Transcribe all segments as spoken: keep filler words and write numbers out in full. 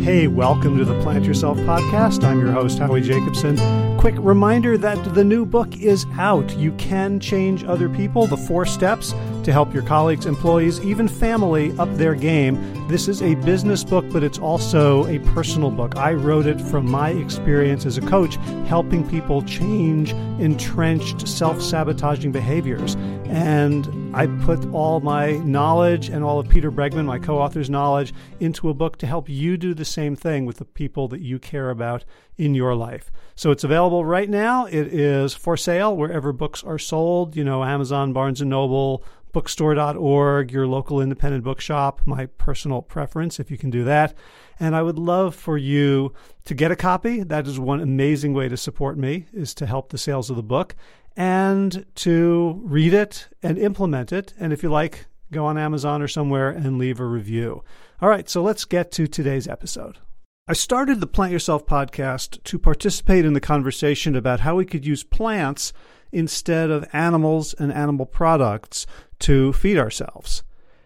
Hey, welcome to the Plant Yourself podcast. I'm your host, Howie Jacobson. Quick reminder that the new book is out. You can change other people. The four steps to help your colleagues, employees, even family up their game. This is a business book, but it's also a personal book. I wrote it from my experience as a coach, helping people change entrenched self-sabotaging behaviors. And I put all my knowledge and all of Peter Bregman, my co-author's knowledge, into a book to help you do the same thing with the people that you care about in your life. So it's available right now. It is for sale wherever books are sold, you know, Amazon, Barnes and Noble, bookstore dot org, your local independent bookshop, my personal preference, if you can do that. And I would love for you to get a copy. That is one amazing way to support me, is to help the sales of the book, and to read it and implement it. And if you like, go on Amazon or somewhere and leave a review. All right, so let's get to today's episode. I started the Plant Yourself podcast to participate in the conversation about how we could use plants instead of animals and animal products to feed ourselves.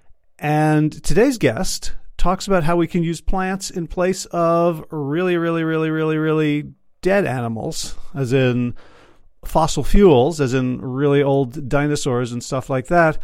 And today's guest talks about how we can use plants in place of really, really, really, really, really dead animals, as in fossil fuels, as in really old dinosaurs and stuff like that,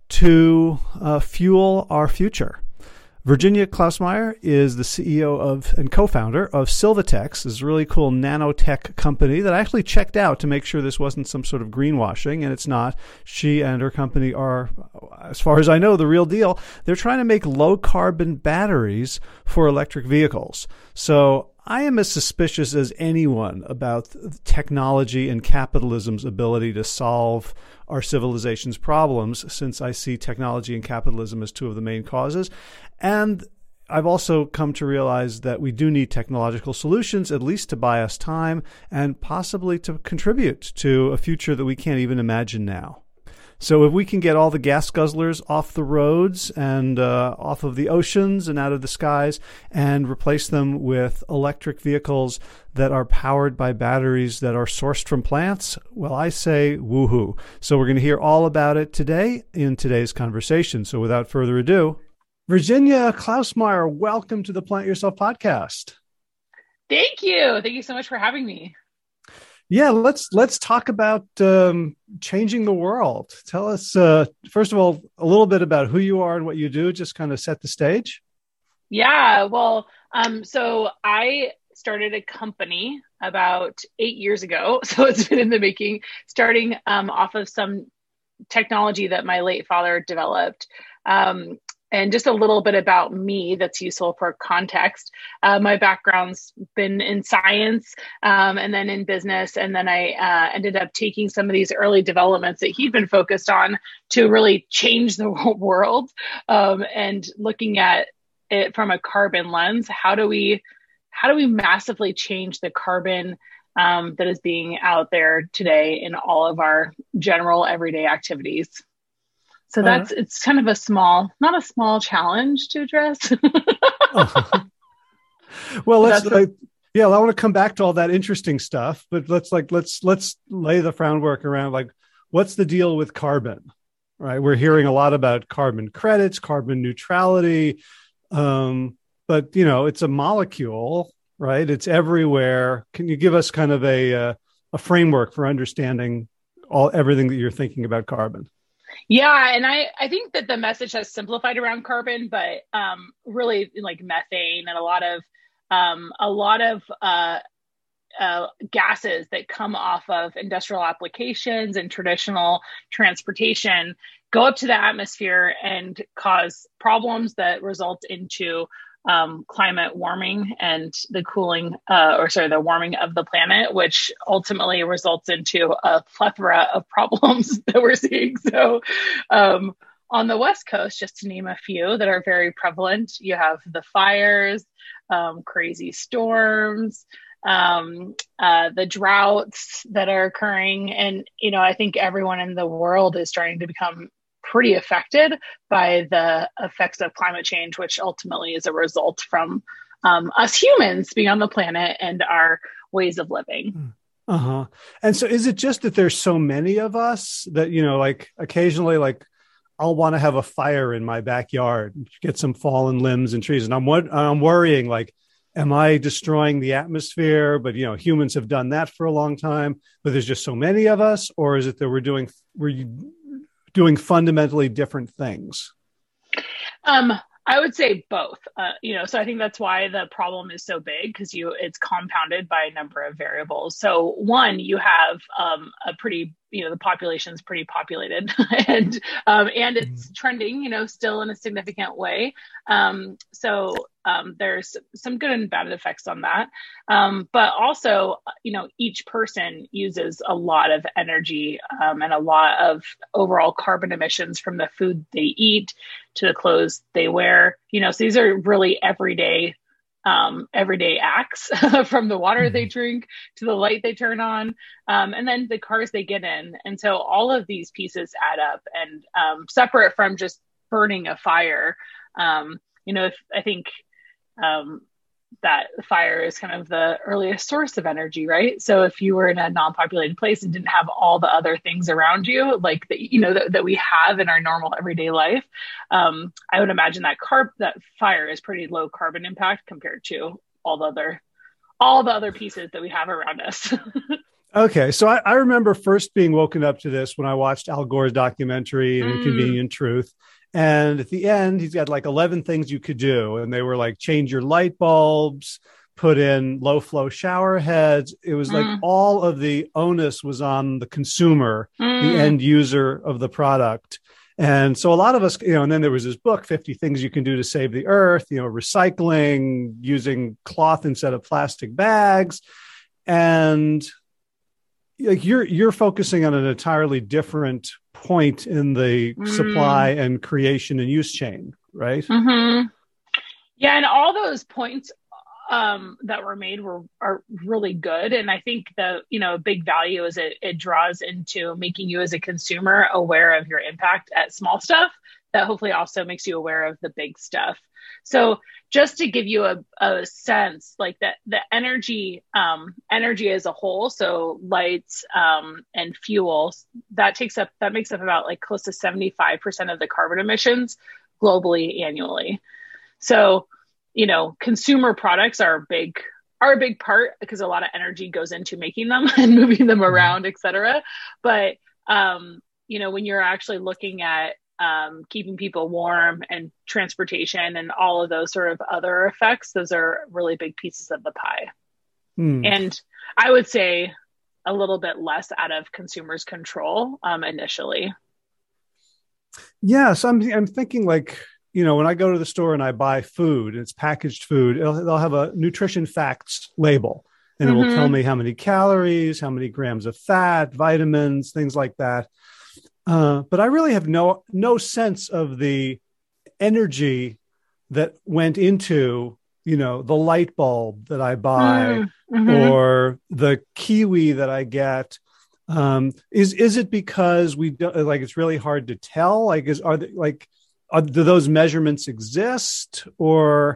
to uh, fuel our future. Virginia Klausmeier is the C E O of and co-founder of Silvatex, this really cool nanotech company that I actually checked out to make sure this wasn't some sort of greenwashing, and it's not. She and her company are, as far as I know, the real deal. They're trying to make low-carbon batteries for electric vehicles. So I am as suspicious as anyone about technology and capitalism's ability to solve our civilization's problems, since I see technology and capitalism as two of the main causes. And I've also come to realize that we do need technological solutions, at least to buy us time and possibly to contribute to a future that we can't even imagine now. So if we can get all the gas guzzlers off the roads and uh, off of the oceans and out of the skies and replace them with electric vehicles that are powered by batteries that are sourced from plants, well, I say woohoo. So we're going to hear all about it today in today's conversation. So without further ado, Virginia Klausmeier, welcome to the Plant Yourself podcast. Thank you. Thank you so much for having me. Yeah, let's let's talk about um, changing the world. Tell us, uh, first of all, a little bit about who you are and what you do, just kind of set the stage. Yeah, well, um, so I started a company about eight years ago. So it's been in the making, starting um, off of some technology that my late father developed. Um, And just a little bit about me that's useful for context. Uh, my background's been in science um, and then in business. And then I uh, ended up taking some of these early developments that he'd been focused on to really change the world um, and looking at it from a carbon lens. How do we, how do we massively change the carbon um, that is being out there today in all of our general everyday activities? So that's, uh, it's kind of a small, not a small challenge to address. uh-huh. Well, let's, uh, yeah, I want to come back to all that interesting stuff, but let's like, let's, let's lay the groundwork around like, what's the deal with carbon, right? We're hearing a lot about carbon credits, carbon neutrality. Um, but you know, it's a molecule, right? It's everywhere. Can you give us kind of a, uh, a framework for understanding all, everything that you're thinking about carbon? Yeah. And I, I think that the message has simplified around carbon, but um, really like methane and a lot of, um, a lot of uh, uh, gases that come off of industrial applications and traditional transportation go up to the atmosphere and cause problems that result into um, climate warming and the cooling, uh, or sorry, the warming of the planet, which ultimately results into a plethora of problems that we're seeing. So um, on the West Coast, just to name a few that are very prevalent, you have the fires, um, crazy storms, um, uh, the droughts that are occurring. And, you know, I think everyone in the world is starting to become pretty affected by the effects of climate change, which ultimately is a result from um, us humans being on the planet and our ways of living. Uh-huh. And so is it just that there's so many of us that, you know, like occasionally, like I'll want to have a fire in my backyard, get some fallen limbs and trees. And I'm, I'm worrying like, am I destroying the atmosphere? But, you know, humans have done that for a long time, but there's just so many of us, or is it that we're doing, we're doing fundamentally different things? Um, I would say both, uh, you know, so I think that's why the problem is so big, because you it's compounded by a number of variables. So one, you have um, a pretty, you know, the population's pretty populated and um, and it's trending, you know, still in a significant way. Um, so um, there's some good and bad effects on that. Um, but also, you know, each person uses a lot of energy um, and a lot of overall carbon emissions from the food they eat to the clothes they wear. You know, so these are really everyday um, everyday acts from the water they drink to the light they turn on, um, and then the cars they get in. And so all of these pieces add up, and um, separate from just burning a fire. Um, you know, if, I think um, that fire is kind of the earliest source of energy, right? So if you were in a non-populated place and didn't have all the other things around you, like that, you know, that, that we have in our normal everyday life, um, I would imagine that carb, that fire is pretty low carbon impact compared to all the other, all the other pieces that we have around us. Okay. So I, I remember first being woken up to this when I watched Al Gore's documentary, An Inconvenient mm. Truth. And at the end, he's got like eleven things you could do. And they were like, change your light bulbs, put in low flow shower heads. It was like mm. all of the onus was on the consumer, mm. the end user of the product. And so a lot of us, you know, and then there was this book, fifty things you can do to save the earth, you know, recycling, using cloth instead of plastic bags. And like you're, you're focusing on an entirely different point in the mm. supply and creation and use chain, right? Mm-hmm. Yeah. And all those points um, that were made were are really good. And I think the, you know, a big value is it, it draws into making you as a consumer aware of your impact at small stuff that hopefully also makes you aware of the big stuff. So just to give you a, a sense, like that, the energy, um, energy as a whole, so lights um, and fuels, that takes up, that makes up about like close to seventy-five percent of the carbon emissions globally annually. So, you know, consumer products are big, are a big part because a lot of energy goes into making them and moving them around, et cetera. But, um, you know, when you're actually looking at Um, keeping people warm and transportation and all of those sort of other effects, those are really big pieces of the pie. Hmm. And I would say a little bit less out of consumers' control um, initially. Yeah. So I'm, I'm thinking like, you know, when I go to the store and I buy food, it's packaged food, it'll, they'll have a nutrition facts label and it mm-hmm. will tell me how many calories, how many grams of fat, vitamins, things like that. Uh, but I really have no no sense of the energy that went into, you know, the light bulb that I buy mm-hmm. or the kiwi that I get. Um, is is it because we don't like it's really hard to tell? Like, is are they, like are, do those measurements exist, or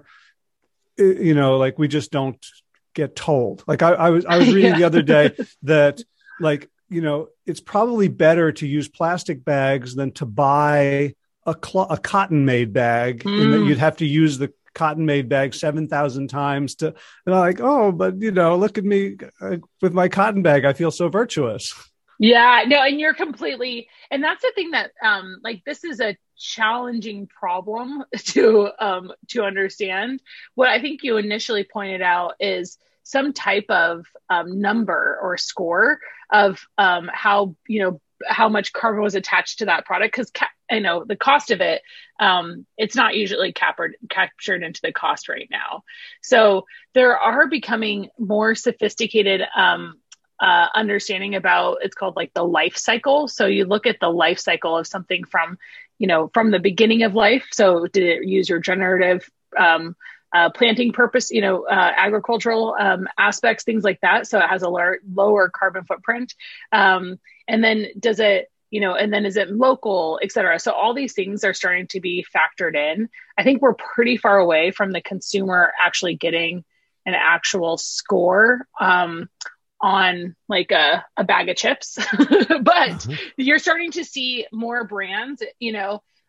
you know, like we just don't get told? Like I, I was I was reading yeah. the other day that like. You know, it's probably better to use plastic bags than to buy a, cl- a cotton-made bag, mm. and that you'd have to use the cotton-made bag seven thousand times to, and I'm like, oh, but, you know, look at me uh, with my cotton bag. I feel so virtuous. Yeah, no, and you're completely, and that's the thing that, um, like, this is a challenging problem to, um, to understand. What I think you initially pointed out is some type of um, number or score of um, how, you know, how much carbon was attached to that product. Because, ca- I know the cost of it, um, it's not usually captured, captured into the cost right now. So there are becoming more sophisticated um, uh, understanding about, it's called like the life cycle. So you look at the life cycle of something from, you know, from the beginning of life. So did it use your generative um Uh, planting purpose, you know, uh, agricultural um, aspects, things like that. So it has a lower, lower carbon footprint. Um, and then does it, you know, and then is it local, et cetera. So all these things are starting to be factored in. I think we're pretty far away from the consumer actually getting an actual score um, on like a, a bag of chips. But mm-hmm. you're starting to see more brands, you know,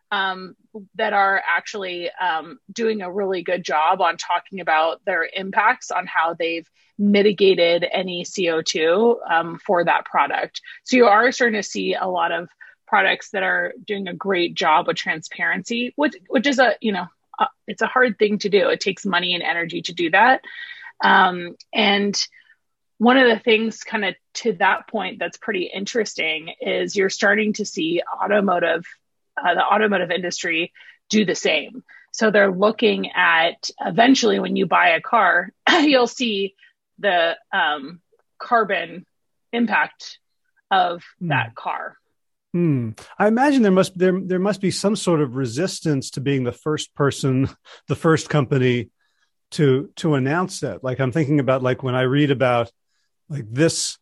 um, that are actually um, doing a really good job on talking about their impacts on how they've mitigated any C O two um, for that product. So you are starting to see a lot of products that are doing a great job with transparency, which which is a, you know, uh, it's a hard thing to do. It takes money and energy to do that. Um, and one of the things kind of to that point that's pretty interesting is you're starting to see automotive, uh, the automotive industry do the same. So they're looking at, eventually when you buy a car, you'll see the um, carbon impact of mm. that car. Hmm. I imagine there must there there must be some sort of resistance to being the first person, the first company to to announce that. Like I'm thinking about like when I read about like this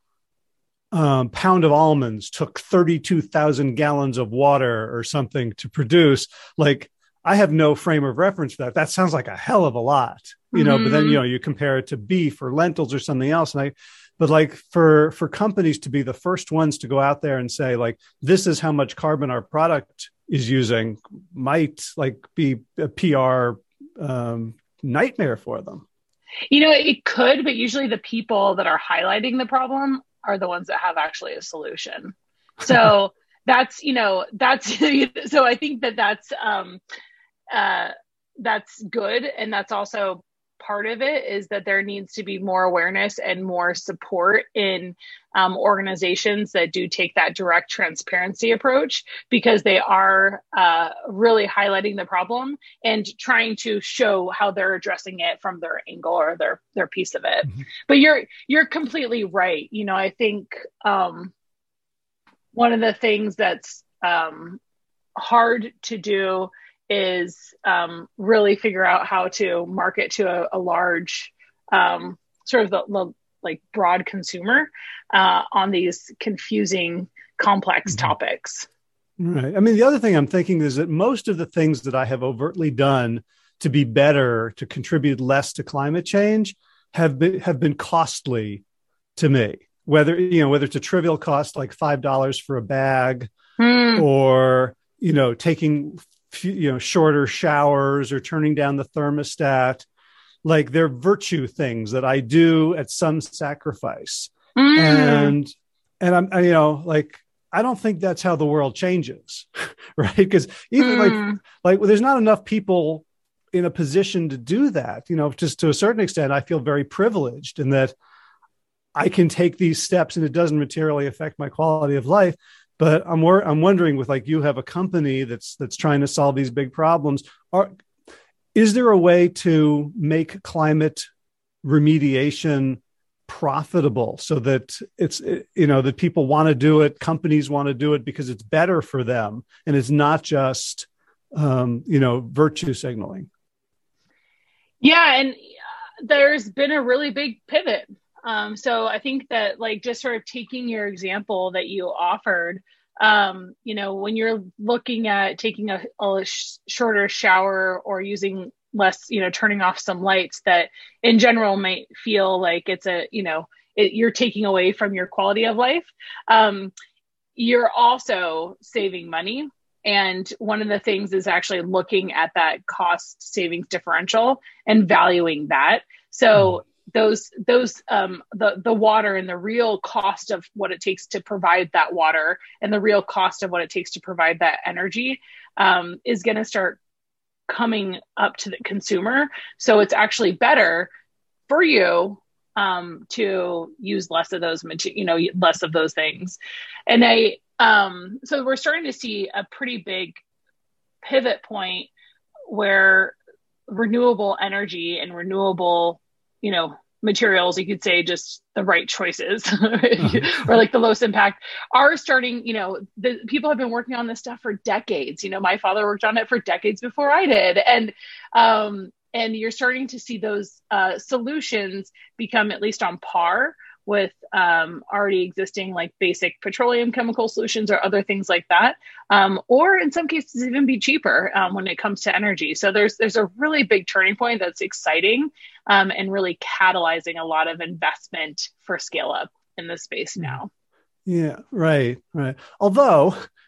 um, pound of almonds took thirty-two thousand gallons of water or something to produce. Like I have no frame of reference for that. That sounds like a hell of a lot, you know. Mm-hmm. But then you know you compare it to beef or lentils or something else, and I. But like for, for companies to be the first ones to go out there and say, like, this is how much carbon our product is using might like be a P R um, nightmare for them. You know, it could, but usually the people that are highlighting the problem are the ones that have actually a solution. So that's, you know, that's, so I think that that's, um, uh, that's good. And that's also part of it is that there needs to be more awareness and more support in um, organizations that do take that direct transparency approach, because they are uh, really highlighting the problem and trying to show how they're addressing it from their angle or their their piece of it. Mm-hmm. But you're you're completely right. You know, I think um, one of the things that's um, hard to do is um, really figure out how to market to a, a large, um, sort of the, the like broad consumer uh, on these confusing, complex mm-hmm. topics. Right. I mean, the other thing I'm thinking is that most of the things that I have overtly done to be better, to contribute less to climate change, have been have been costly to me. Whether you know whether it's a trivial cost like five dollars for a bag, mm. or you know taking you know, shorter showers or turning down the thermostat, like they're virtue things that I do at some sacrifice. Mm. And, and I'm, I, you know, like, I don't think that's how the world changes, right? Because even mm. like, like well, there's not enough people in a position to do that, you know, just to a certain extent, I feel very privileged in that I can take these steps and it doesn't materially affect my quality of life. But I'm wor- I'm wondering, with like you have a company that's that's trying to solve these big problems. Are, is there a way to make climate remediation profitable so that it's you know that people want to do it, companies want to do it because it's better for them, and it's not just um, you know virtue signaling? Yeah, and there's been a really big pivot. Um, so I think that like just sort of taking your example that you offered, um, you know, when you're looking at taking a, a sh- shorter shower or using less, you know, turning off some lights that in general might feel like it's a, you know, it, you're taking away from your quality of life. Um, you're also saving money. And one of the things is actually looking at that cost savings differential and valuing that. So mm-hmm. those those um the the water and the real cost of what it takes to provide that water and the real cost of what it takes to provide that energy um is going to start coming up to the consumer. So it's actually better for you um to use less of those you know less of those things. And I um so we're starting to see a pretty big pivot point where renewable energy and renewable you know, materials, you could say just the right choices or like the lowest impact are starting, you know, the people have been working on this stuff for decades. You know, my father worked on it for decades before I did. And, um, and you're starting to see those uh, solutions become at least on par with um, already existing like basic petroleum chemical solutions or other things like that, um, or in some cases even be cheaper um, when it comes to energy. So there's there's a really big turning point that's exciting um, and really catalyzing a lot of investment for scale up in this space now. Yeah, right, right. Although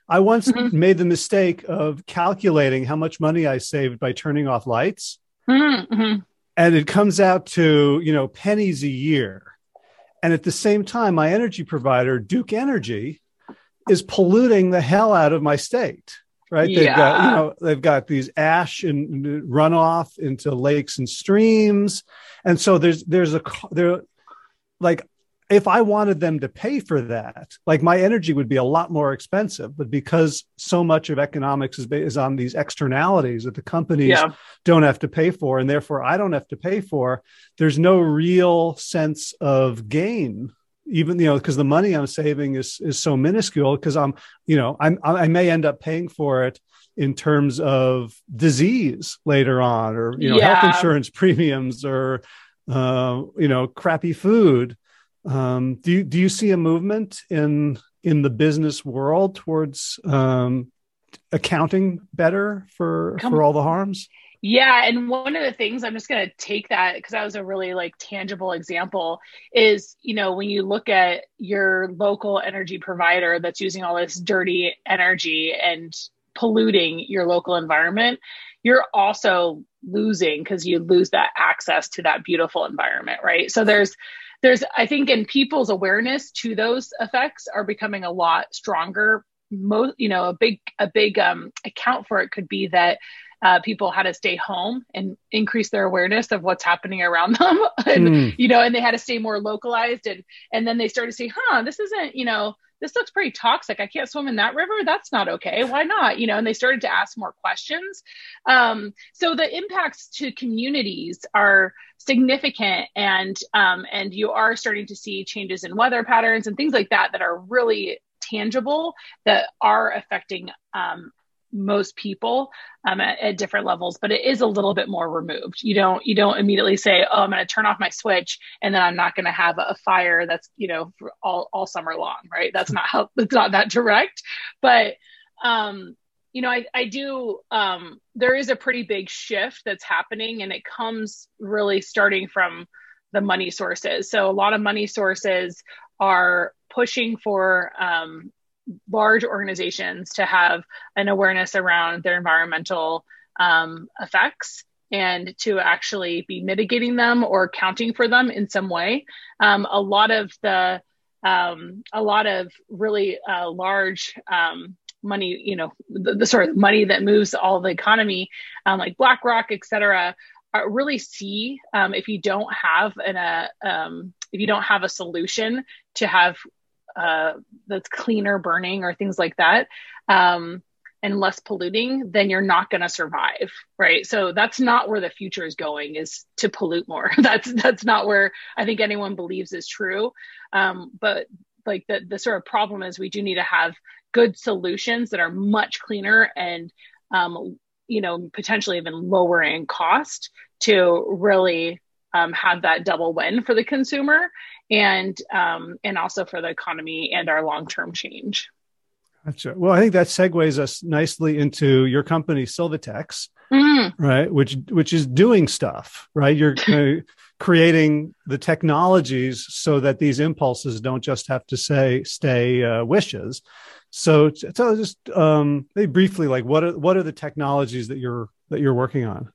I once Mm-hmm. made the mistake of calculating how much money I saved by turning off lights. Mm-hmm. And it comes out to, you know, pennies a year. And at the same time, my energy provider, Duke Energy, is polluting the hell out of my state. Right. They've got, you Yeah. know, they've got these ash and runoff into lakes and streams. And so there's, there's a, there, like, if I wanted them to pay for that, like my energy would be a lot more expensive, but because so much of economics is, is on these externalities that the companies Yeah. don't have to pay for, and therefore I don't have to pay for, there's no real sense of gain, even, you know, because the money I'm saving is, is so minuscule because I'm, you know, I'm, I may end up paying for it in terms of disease later on, or, you know, Yeah. health insurance premiums, or, uh, you know, crappy food. Um, do you, do you see a movement in, in the business world towards, um, accounting better for, Come for all the harms? Yeah. And one of the things, I'm just going to take that because that was a really like tangible example, is, you know, when you look at your local energy provider that's using all this dirty energy and polluting your local environment, you're also losing because you lose that access to that beautiful environment. Right. So there's, there's, I think, in people's awareness to those effects are becoming a lot stronger. Most, you know, a big, a big um, account for it could be that Uh, people had to stay home and increase their awareness of what's happening around them. and, Mm. you know, and they had to stay more localized. And, and then they started to say, huh, this isn't, you know, this looks pretty toxic. I can't swim in that river. That's not okay. Why not? You know, and they started to ask more questions. Um, so the impacts to communities are significant, and, um, and you are starting to see changes in weather patterns and things like that, that are really tangible, that are affecting, um, most people um, at, at different levels, but it is a little bit more removed. You don't, you don't immediately say, oh, I'm going to turn off my switch and then I'm not going to have a fire that's, you know, for all, all summer long, right? That's not how, it's not that direct, but, um, you know, I, I do, um, there is a pretty big shift that's happening, and it comes really starting from the money sources. So a lot of money sources are pushing for, um, large organizations to have an awareness around their environmental um, effects, and to actually be mitigating them or accounting for them in some way. Um, a lot of the, um, a lot of really uh, large um, money, you know, the, the sort of money that moves all the economy, um, like BlackRock, et cetera, are really see um, if you don't have an, a, um, if you don't have a solution to have Uh, that's cleaner burning or things like that, um, and less polluting, then you're not going to survive, right? So that's not where the future is going, is to pollute more. that's that's not where I think anyone believes is true. Um, but like the the sort of problem is, we do need to have good solutions that are much cleaner and, um, you know, potentially even lower in cost to really um, have that double win for the consumer, and um, and also for the economy and our long-term change. Gotcha. Well, I think that segues us nicely into your company, Silvatex, Mm. right? Which which is doing stuff, right? You're uh, creating the technologies so that these impulses don't just have to say stay uh, wishes. So, tell us just um, maybe briefly, like what are what are the technologies that you're that you're working on?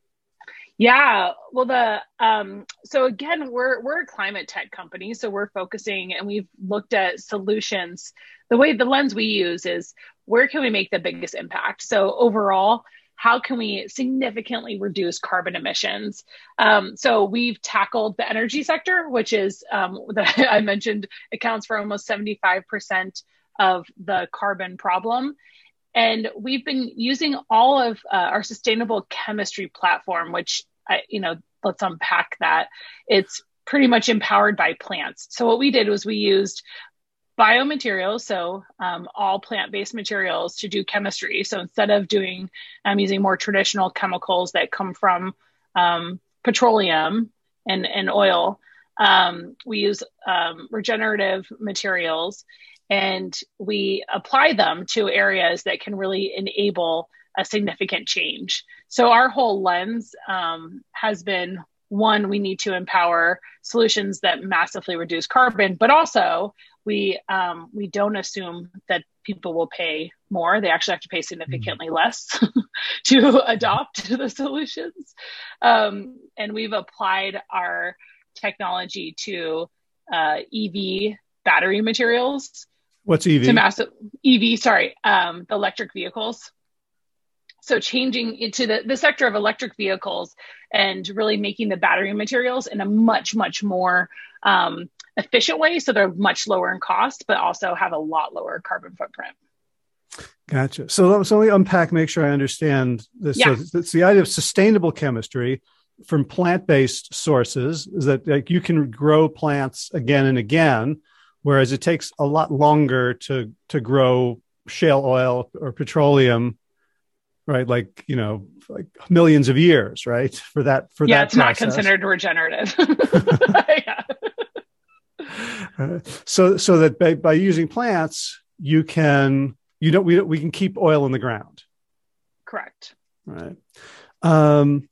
Yeah, well, the um, so again, we're we're a climate tech company, so we're focusing, and we've looked at solutions. The way the lens we use is, where can we make the biggest impact? So overall, how can we significantly reduce carbon emissions? Um, so we've tackled the energy sector, which is um, that I mentioned accounts for almost seventy-five percent of the carbon problem. And we've been using all of uh, our sustainable chemistry platform, which, I, you know, let's unpack that. It's pretty much empowered by plants. So what we did was we used biomaterials, so um, all plant-based materials, to do chemistry. So instead of doing, um, using more traditional chemicals that come from um, petroleum and, and oil, um, we use um, regenerative materials, and we apply them to areas that can really enable a significant change. So our whole lens um, has been one, we need to empower solutions that massively reduce carbon, but also we um, we don't assume that people will pay more. They actually have to pay significantly mm-hmm. less to adopt the solutions. Um, and we've applied our technology to uh, E V battery materials. What's E V? To massive E V, sorry, um, the electric vehicles. So changing into the, the sector of electric vehicles and really making the battery materials in a much, much more um, efficient way. So they're much lower in cost, but also have a lot lower carbon footprint. Gotcha. So, so let me unpack, make sure I understand this. Yeah. So it's the idea of sustainable chemistry from plant-based sources is that like you can grow plants again and again, whereas it takes a lot longer to, to grow shale oil or petroleum, right? Like, you know, like millions of years, right? For that, for yeah, that it's process. Not considered regenerative. yeah. Uh, so, so that by, by using plants, you can, you don't, we, we can keep oil in the ground. Correct. Right. Um,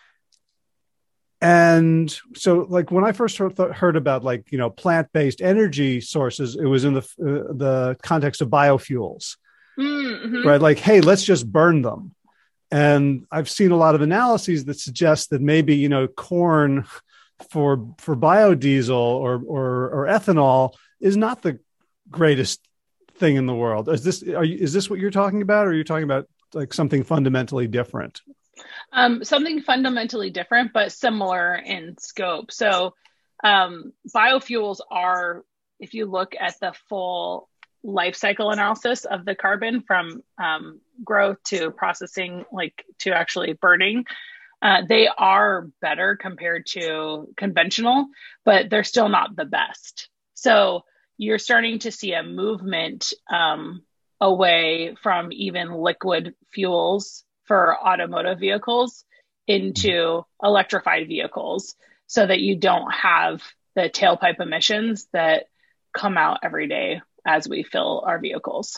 and so like when I first heard, heard about like, you know, plant-based energy sources, it was in the, uh, the context of biofuels, mm-hmm. right? Like, hey, let's just burn them. And I've seen a lot of analyses that suggest that maybe, you know, corn for, for biodiesel or, or, or ethanol is not the greatest thing in the world. Is this, are you, is this what you're talking about? Or are you talking about like something fundamentally different? Um, something fundamentally different, but similar in scope. So um, biofuels are, if you look at the full life cycle analysis of the carbon from um, growth to processing, like to actually burning, uh, they are better compared to conventional, but they're still not the best. So you're starting to see a movement um, away from even liquid fuels for automotive vehicles into electrified vehicles so that you don't have the tailpipe emissions that come out every day as we fill our vehicles.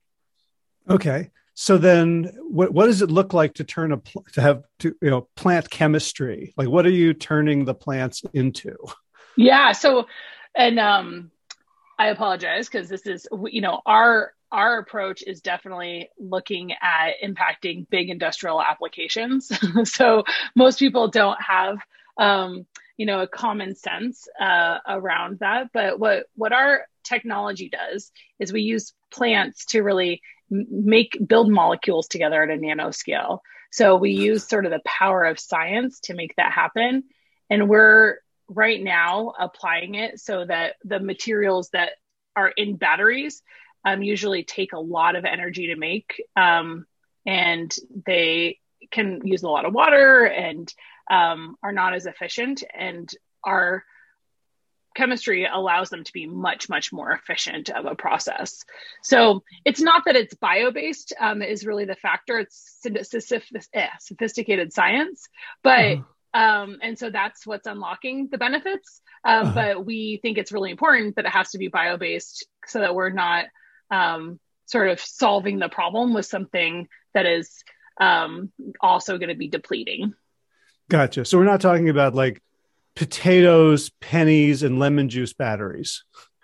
Okay. So then what, what does it look like to turn a, to have to, you know, plant chemistry? Like what are you turning the plants into? Yeah. So, and um, I apologize because this is, you know, our, Our approach is definitely looking at impacting big industrial applications. So most people don't have, um, you know, a common sense uh, around that. But what, what our technology does is we use plants to really make, build molecules together at a nanoscale. So we use sort of the power of science to make that happen. And we're right now applying it so that the materials that are in batteries Um, usually take a lot of energy to make, um, and they can use a lot of water and um, are not as efficient. And our chemistry allows them to be much, much more efficient of a process. So it's not that it's bio-based um, is really the factor. It's sophisticated science, but uh-huh. um, and so that's what's unlocking the benefits. Um, uh-huh. But we think it's really important that it has to be bio-based so that we're not Um, sort of solving the problem with something that is um, also going to be depleting. Gotcha. So we're not talking about like potatoes, pennies, and lemon juice batteries.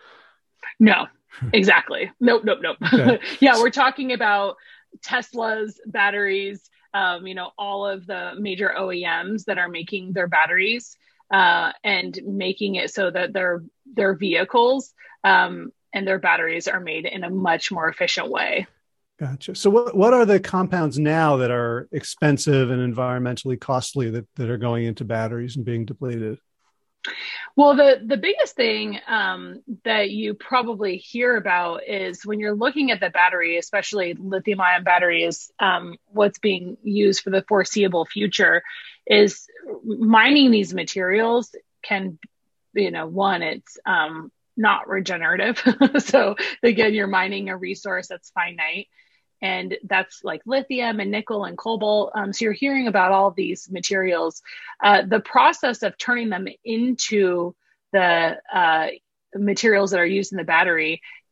No, exactly. Nope, nope, nope. Okay. Yeah, we're talking about Tesla's batteries, um, you know, all of the major O E Ms that are making their batteries uh, and making it so that their their vehicles um, and their batteries are made in a much more efficient way. Gotcha. So what, what are the compounds now that are expensive and environmentally costly that, that are going into batteries and being depleted? Well, the, the biggest thing um, that you probably hear about is when you're looking at the battery, especially lithium ion batteries, um, what's being used for the foreseeable future is mining these materials can, you know, one, it's um, not regenerative. So again, you're mining a resource that's finite, and that's like lithium and nickel and cobalt. Um, so you're hearing about all of these materials. Uh, the process of turning them into the uh, materials that are used in the battery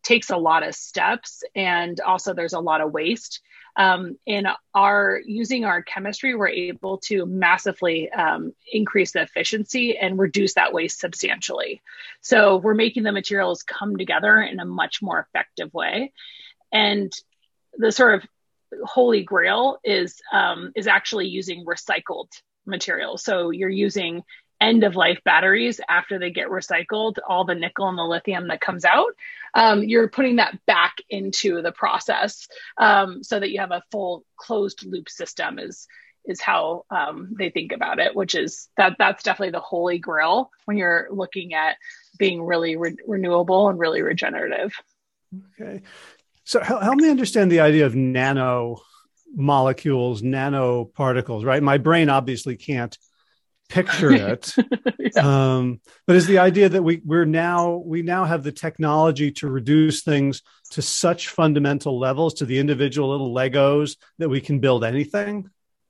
takes a lot of steps, and also there's a lot of waste. Um, in our using our chemistry, we're able to massively um, increase the efficiency and reduce that waste substantially. So we're making the materials come together in a much more effective way. And the sort of holy grail is um, is actually using recycled materials. So you're using end of life batteries after they get recycled, all the nickel and the lithium that comes out, um, you're putting that back into the process um, so that you have a full closed loop system is is how um, they think about it, which is that that's definitely the holy grail when you're looking at being really re- renewable and really regenerative. Okay. So help, help me understand the idea of nano molecules, nanoparticles, right? My brain obviously can't picture it. yeah. um, but is the idea that we we're now we now have the technology to reduce things to such fundamental levels, to the individual little Legos, that we can build anything?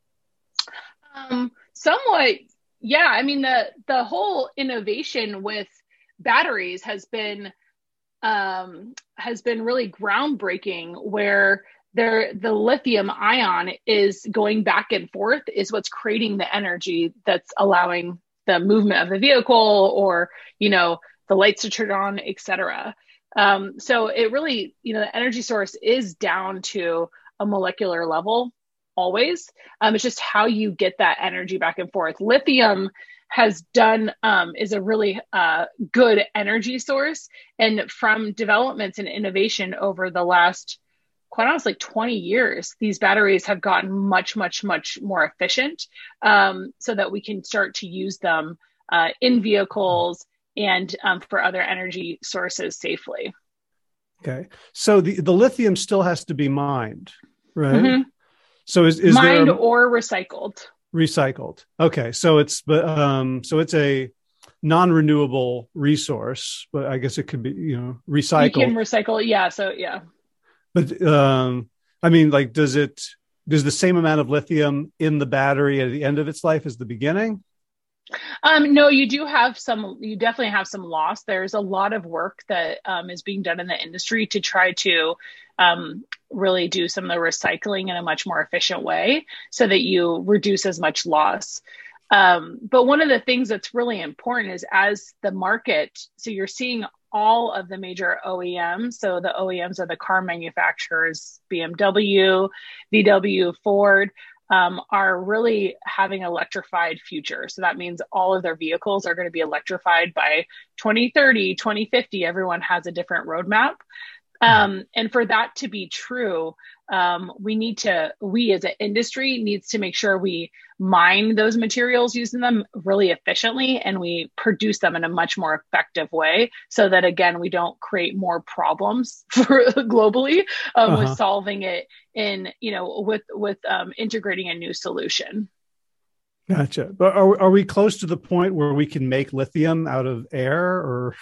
Um, somewhat, yeah. I mean, the the whole innovation with batteries has been um, has been really groundbreaking, where There, the lithium ion is going back and forth is what's creating the energy that's allowing the movement of the vehicle, or, you know, the lights to turn on, et cetera. Um, so it really, you know, the energy source is down to a molecular level always. Um, it's just how you get that energy back and forth. Lithium has done, um, is a really uh, good energy source. And from developments and innovation over the last quite honestly, twenty years, these batteries have gotten much, much, much more efficient um, so that we can start to use them uh, in vehicles and um, for other energy sources safely. Okay. So the, the lithium still has to be mined, right? Mm-hmm. So is, is mined there a, or recycled? Recycled. Okay. So it's, um, so it's a non-renewable resource, but I guess it could be, you know, recycled. You can recycle. Yeah. So yeah. But um, I mean, like, does it, does the same amount of lithium in the battery at the end of its life as the beginning? Um, no, you do have some, you definitely have some loss. There's a lot of work that um, is being done in the industry to try to um, really do some of the recycling in a much more efficient way so that you reduce as much loss. Um, but one of the things that's really important is as the market, so you're seeing all of the major O E Ms. So the O E Ms are the car manufacturers, B M W, V W, Ford, um, are really having electrified future. So that means all of their vehicles are going to be electrified by twenty thirty, twenty fifty. Everyone has a different roadmap. Um, and for that to be true, um, we need to, we as an industry needs to make sure we mine those materials using them really efficiently, and we produce them in a much more effective way so that, again, we don't create more problems for globally um, uh-huh. with solving it in, you know, with, with um, integrating a new solution. Gotcha. But are, are we close to the point where we can make lithium out of air or...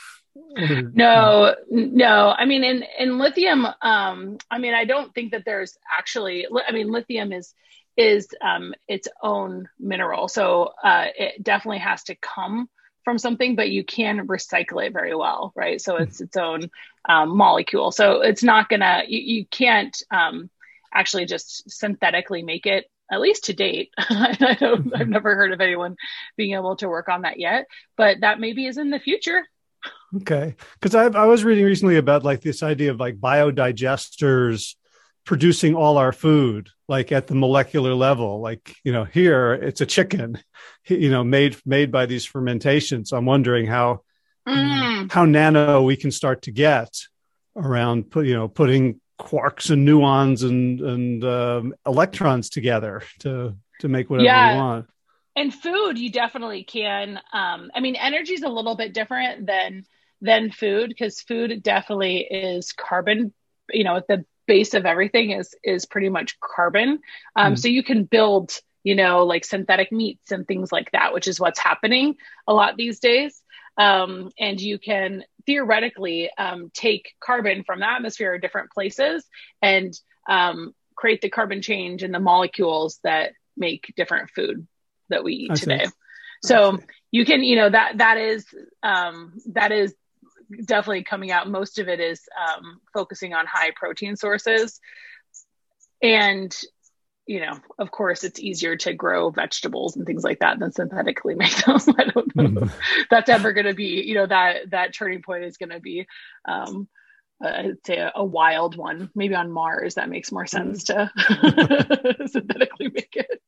No, no. I mean, in, in lithium, um, I mean, I don't think that there's actually, I mean, lithium is, is um, its own mineral. So uh, it definitely has to come from something, but you can recycle it very well, right? So it's its own um, molecule. So it's not gonna, you, you can't um, actually just synthetically make it, at least to date. I don't, I've never heard of anyone being able to work on that yet, but that maybe is in the future. Okay. Because I I was reading recently about like this idea of like biodigesters producing all our food, like at the molecular level. Like, you know, here it's a chicken, you know, made made by these fermentations. So I'm wondering how mm. how nano we can start to get around, put, you know, putting quarks and muons and and um, electrons together to to make whatever yeah. we want. And food, you definitely can. Um, I mean, energy is a little bit different than than food, because food definitely is carbon. You know, at the base of everything is is pretty much carbon. Um, mm. So you can build, you know, like synthetic meats and things like that, which is what's happening a lot these days. Um, and you can theoretically um, take carbon from the atmosphere of different places and um, create the carbon change in the molecules that make different food that we eat today. So you can, you know, that, that is, um, that is definitely coming out. Most of it is um, focusing on high protein sources. And, you know, of course, it's easier to grow vegetables and things like that than synthetically make them. I don't know mm-hmm. if that's ever going to be, you know, that that turning point is going to be, um, uh, I'd say, a, a wild one. Maybe on Mars, that makes more sense to synthetically make it.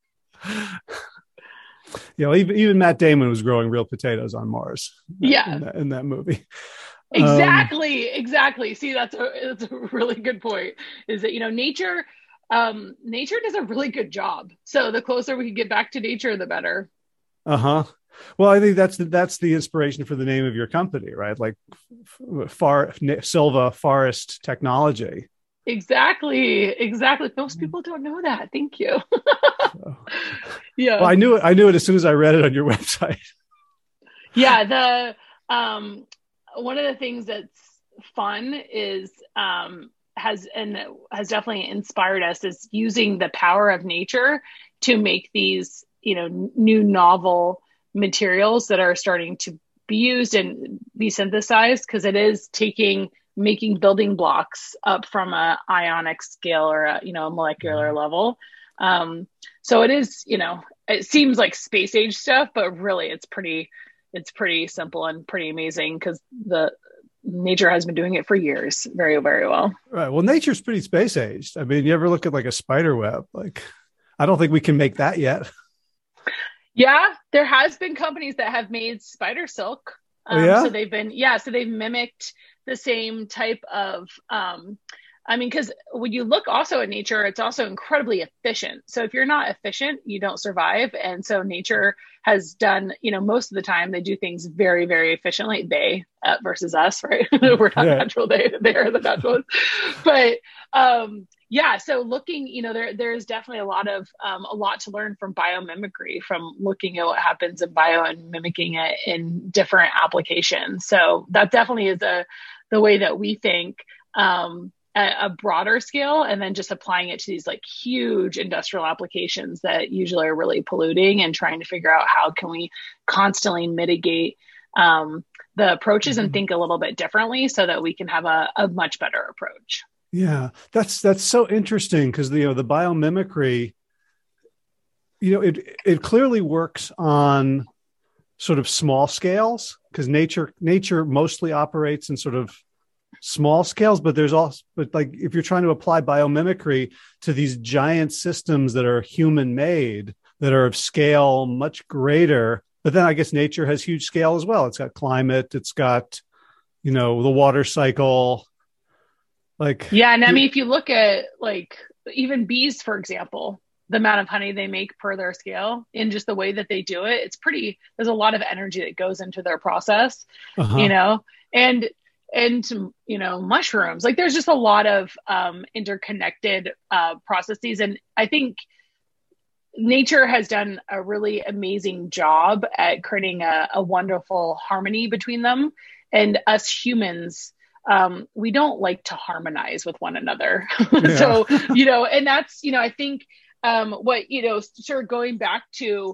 You know, even, even Matt Damon was growing real potatoes on Mars. Yeah. In that, in that movie. Exactly. Um, exactly. See, that's a, that's a really good point, is that, you know, nature, um, nature does a really good job. So the closer we can get back to nature, the better. Uh-huh. Well, I think that's the, that's the inspiration for the name of your company, right? Like far Silva Forest Technology. Exactly. Exactly. Most people don't know that. Thank you. So, yeah. Well, I knew it. I knew it as soon as I read it on your website. Yeah. The, um, one of the things that's fun is, um, has, and has definitely inspired us is using the power of nature to make these, you know, new novel materials that are starting to be used and be synthesized. Cause it is taking, making building blocks up from a ionic scale or a, you know, a molecular mm-hmm. level. Um, so it is, you know, it seems like space age stuff, but really it's pretty, it's pretty simple and pretty amazing because the nature has been doing it for years very, very well. Right. Well, nature's pretty space aged. I mean, you ever look at like a spider web? Like, I don't think we can make that yet. Yeah, there has been companies that have made spider silk. Um, oh, yeah? So they've been, yeah, so they've mimicked the same type of, um, I mean, because when you look also at nature, it's also incredibly efficient. So if you're not efficient, you don't survive. And so nature has done, you know, most of the time they do things very, very efficiently. They uh, versus us, right? We're not yeah. natural. They they are the naturalists. But um, yeah, so looking, you know, there there's definitely a lot of um, a lot to learn from biomimicry, from looking at what happens in bio and mimicking it in different applications. So that definitely is a the way that we think. Um, a broader scale, and then just applying it to these like huge industrial applications that usually are really polluting, and trying to figure out how can we constantly mitigate um, the approaches mm-hmm. and think a little bit differently so that we can have a, a much better approach. Yeah, that's that's so interesting because you know the biomimicry, you know, it it clearly works on sort of small scales because nature nature mostly operates in sort of small scales, but there's also, but like if you're trying to apply biomimicry to these giant systems that are human made, that are of scale much greater, but then I guess nature has huge scale as well. It's got climate, it's got, you know, the water cycle. Like, yeah. And I mean, if you look at like even bees, for example, the amount of honey they make per their scale in just the way that they do it, it's pretty, there's a lot of energy that goes into their process, uh-huh. you know, and and, you know, mushrooms, like there's just a lot of um, interconnected uh, processes. And I think nature has done a really amazing job at creating a, a wonderful harmony between them. And us humans, um, we don't like to harmonize with one another. Yeah. So, you know, and that's, you know, I think um, what, you know, sort of going back to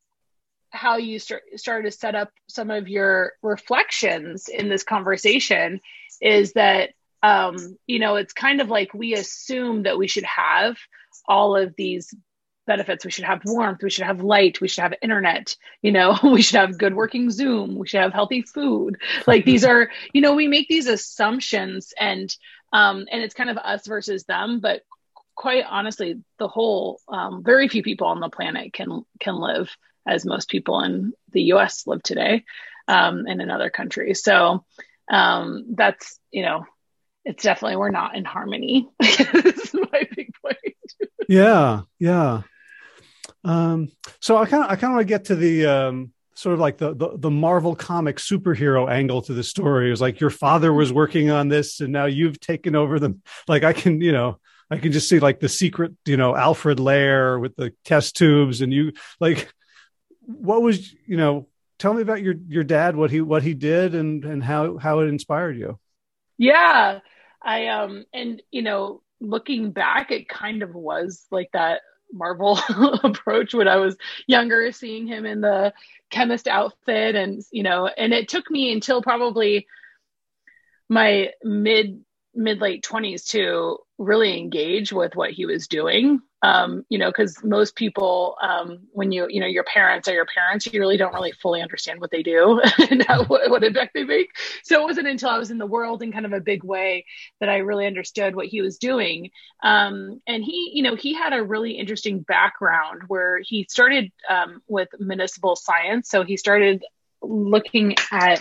how you start started to set up some of your reflections in this conversation is that, um, you know, it's kind of like we assume that we should have all of these benefits. We should have warmth. We should have light. We should have internet. You know, we should have good working Zoom. We should have healthy food. Like these are, you know, we make these assumptions and, um, and it's kind of us versus them, but quite honestly, the whole, um, very few people on the planet can, can live as most people in the U S live today, um, and in other countries. So um, that's, you know, it's definitely, we're not in harmony. This is my big point. Yeah. Yeah. Um, so I kind of, I kind of want to get to the um, sort of like the, the, the Marvel comic superhero angle to the story. It was like your father was working on this and now you've taken over them. Like I can, you know, I can just see like the secret, you know, Alfred Lair with the test tubes and you like, what was, you know, tell me about your, your dad, what he, what he did and, and how, how it inspired you. Yeah. I, um, and, you know, looking back, it kind of was like that Marvel approach when I was younger, seeing him in the chemist outfit and, you know, and it took me until probably my mid mid late twenties to really engage with what he was doing. Um, you know, because most people, um, when you, you know, your parents are your parents, you really don't really fully understand what they do and how, what, what impact they make. So it wasn't until I was in the world in kind of a big way that I really understood what he was doing. Um, and he, you know, he had a really interesting background where he started um, with municipal science. So he started looking at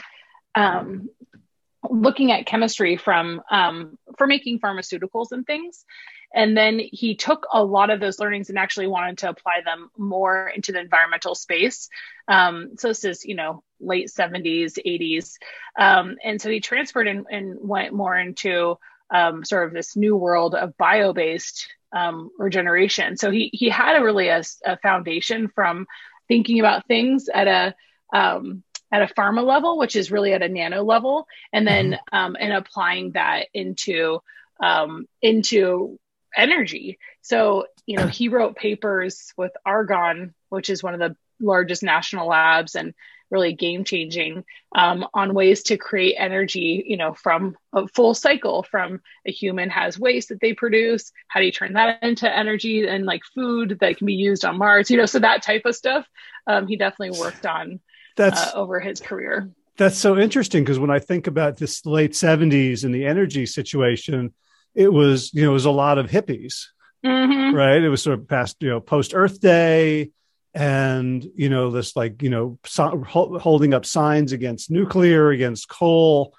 um, looking at chemistry from um, for making pharmaceuticals and things. And then he took a lot of those learnings and actually wanted to apply them more into the environmental space. Um, so this is, you know, late seventies, eighties. Um, and so he transferred and, and went more into um, sort of this new world of bio-based um, regeneration. So he he had a really a, a foundation from thinking about things at a um, at a pharma level, which is really at a nano level, and then mm-hmm. um, and applying that into um, into energy. So, you know, he wrote papers with Argonne, which is one of the largest national labs and really game changing um, on ways to create energy, you know, from a full cycle from a human has waste that they produce. How do you turn that into energy and like food that can be used on Mars, you know, so that type of stuff. Um, he definitely worked on that's, uh, over his career. That's so interesting because when I think about this late seventies and the energy situation, it was, you know, it was a lot of hippies, mm-hmm. right? It was sort of past, you know, post Earth Day and, you know, this like, you know, so, holding up signs against nuclear, against coal.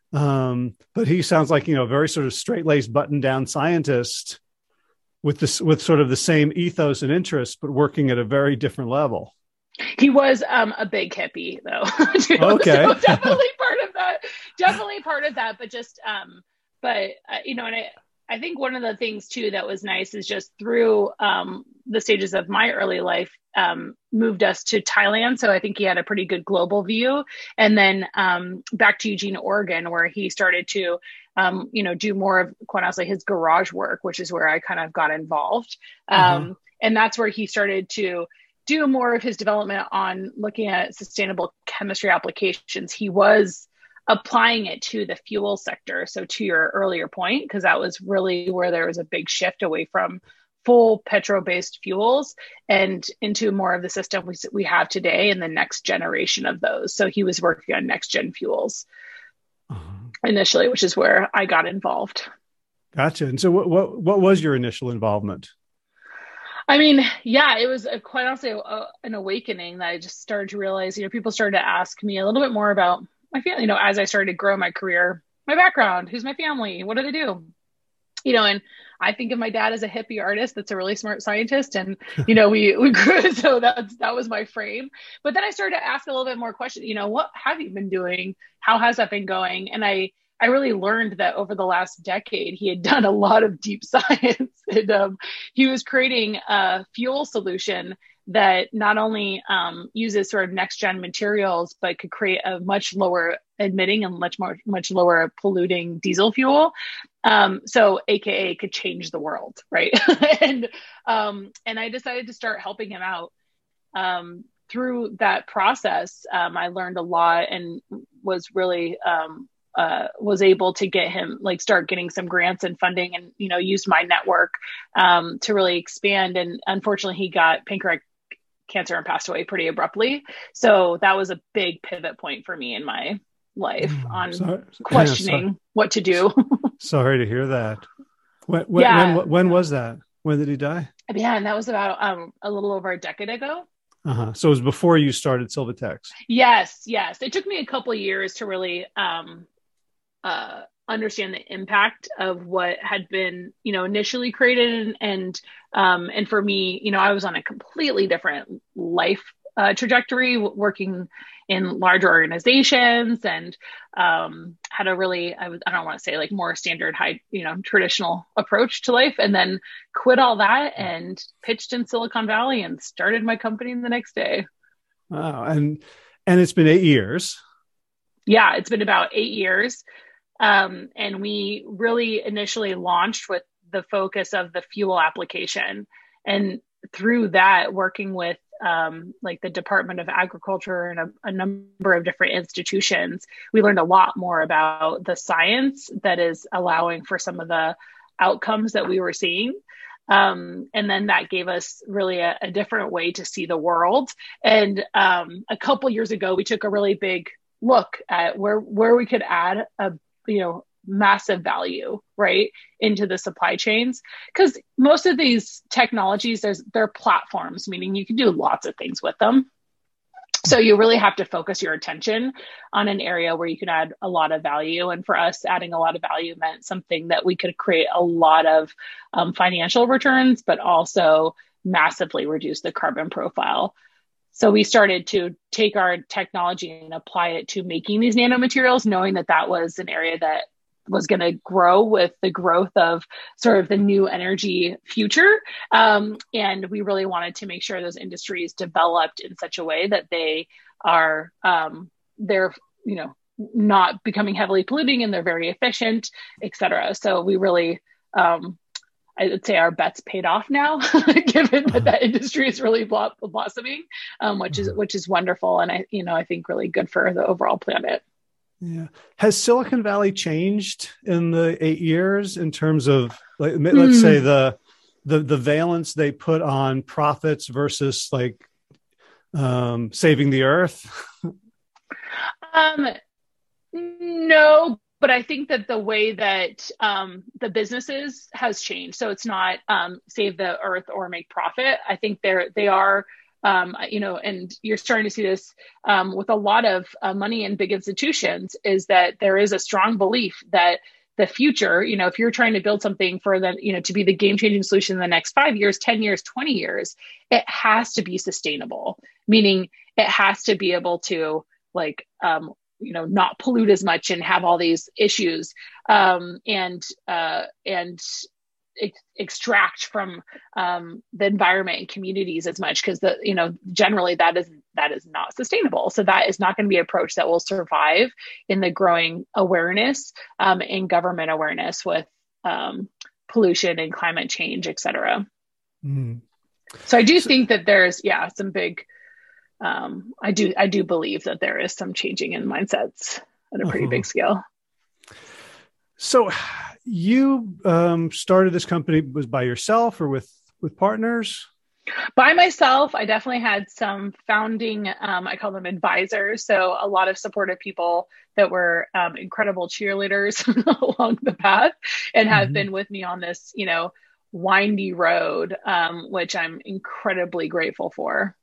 Um, but he sounds like, you know, a very sort of straight laced button down scientist with this, with sort of the same ethos and interests, but working at a very different level. He was um, a big hippie though. Okay. So definitely part of that, definitely part of that, but just, um, But, uh, you know, and I, I think one of the things, too, that was nice is just through um, the stages of my early life, um, moved us to Thailand. So I think he had a pretty good global view. And then um, back to Eugene, Oregon, where he started to, um, you know, do more of, quite honestly, his garage work, which is where I kind of got involved. Um, mm-hmm. And that's where he started to do more of his development on looking at sustainable chemistry applications. He was applying it to the fuel sector. So to your earlier point, because that was really where there was a big shift away from full petro-based fuels and into more of the system we, we have today and the next generation of those. So he was working on next gen fuels uh-huh. initially, which is where I got involved. Gotcha. And so what, what, what was your initial involvement? I mean, yeah, it was a, quite honestly a, an awakening that I just started to realize, you know, people started to ask me a little bit more about my family, you know, as I started to grow my career, my background, who's my family, what do they do? You know, and I think of my dad as a hippie artist that's a really smart scientist. And, you know, we, we grew, so that's, that was my frame. But then I started to ask a little bit more questions, you know, what have you been doing? How has that been going? And I, I really learned that over the last decade, he had done a lot of deep science and um, he was creating a fuel solution that not only um, uses sort of next gen materials, but could create a much lower emitting and much more, much lower polluting diesel fuel. Um, so A K A could change the world. Right. and, um, and I decided to start helping him out. Um, through that process, um, I learned a lot and was really, um, uh, was able to get him, like start getting some grants and funding and, you know, used my network um, to really expand. And unfortunately he got pancreatic cancer and passed away pretty abruptly. So that was a big pivot point for me in my life on sorry. questioning yeah, what to do. Sorry to hear that. When, when, yeah. when, when was that? When did he die? Yeah. And that was about um, a little over a decade ago. Uh-huh. So it was before you started Silvatex. Yes. Yes. It took me a couple of years to really um, uh, understand the impact of what had been, you know, initially created. And, and, um, and for me, you know, I was on a completely different life uh, trajectory, working in large organizations and um, had a really, I, was, I don't want to say like more standard high, you know, traditional approach to life, and then quit all that and pitched in Silicon Valley and started my company the next day. Wow. And, and it's been eight years. Yeah, it's been about eight years. Um, and we really initially launched with the focus of the fuel application. And through that, working with um, like the Department of Agriculture and a, a number of different institutions, we learned a lot more about the science that is allowing for some of the outcomes that we were seeing. Um, and then that gave us really a, a different way to see the world. And um, a couple years ago, we took a really big look at where where we could add a you know massive value right into the supply chains, because most of these technologies, there's they're platforms, meaning you can do lots of things with them. So you really have to focus your attention on an area where you can add a lot of value. And for us, adding a lot of value meant something that we could create a lot of um, financial returns, but also massively reduce the carbon profile. So we started to take our technology and apply it to making these nanomaterials, knowing that that was an area that was going to grow with the growth of sort of the new energy future. Um, and we really wanted to make sure those industries developed in such a way that they are, um, they're, you know, not becoming heavily polluting, and they're very efficient, et cetera. So we really, um, I would say our bets paid off now, given that that industry is really blossoming, um, which is, which is wonderful. And I, you know, I think really good for the overall planet. Yeah. Has Silicon Valley changed in the eight years in terms of, like, let's mm. say the, the, the valence they put on profits versus like um, saving the earth? um, no, but I think that the way that um, the businesses has changed. So it's not um, save the earth or make profit. I think they're, they are, Um, you know, and you're starting to see this um, with a lot of uh, money in big institutions, is that there is a strong belief that the future, you know, if you're trying to build something for the, you know, to be the game-changing solution in the next five years, ten years, twenty years, it has to be sustainable, meaning it has to be able to like, um, you know, not pollute as much and have all these issues um, and, uh, and, Ex- extract from um, the environment and communities as much, because the you know generally that is that is not sustainable. So that is not going to be an approach that will survive in the growing awareness um, and government awareness with um, pollution and climate change, et cetera. Mm. So I do so, think that there's yeah some big. Um, I do I do believe that there is some changing in mindsets at a pretty uh-huh. big scale. So. You um, started this company was by yourself or with, with partners? By myself. I definitely had some founding, um, I call them advisors. So a lot of supportive people that were um, incredible cheerleaders along the path and have mm-hmm. been with me on this, you know, windy road, um, which I'm incredibly grateful for.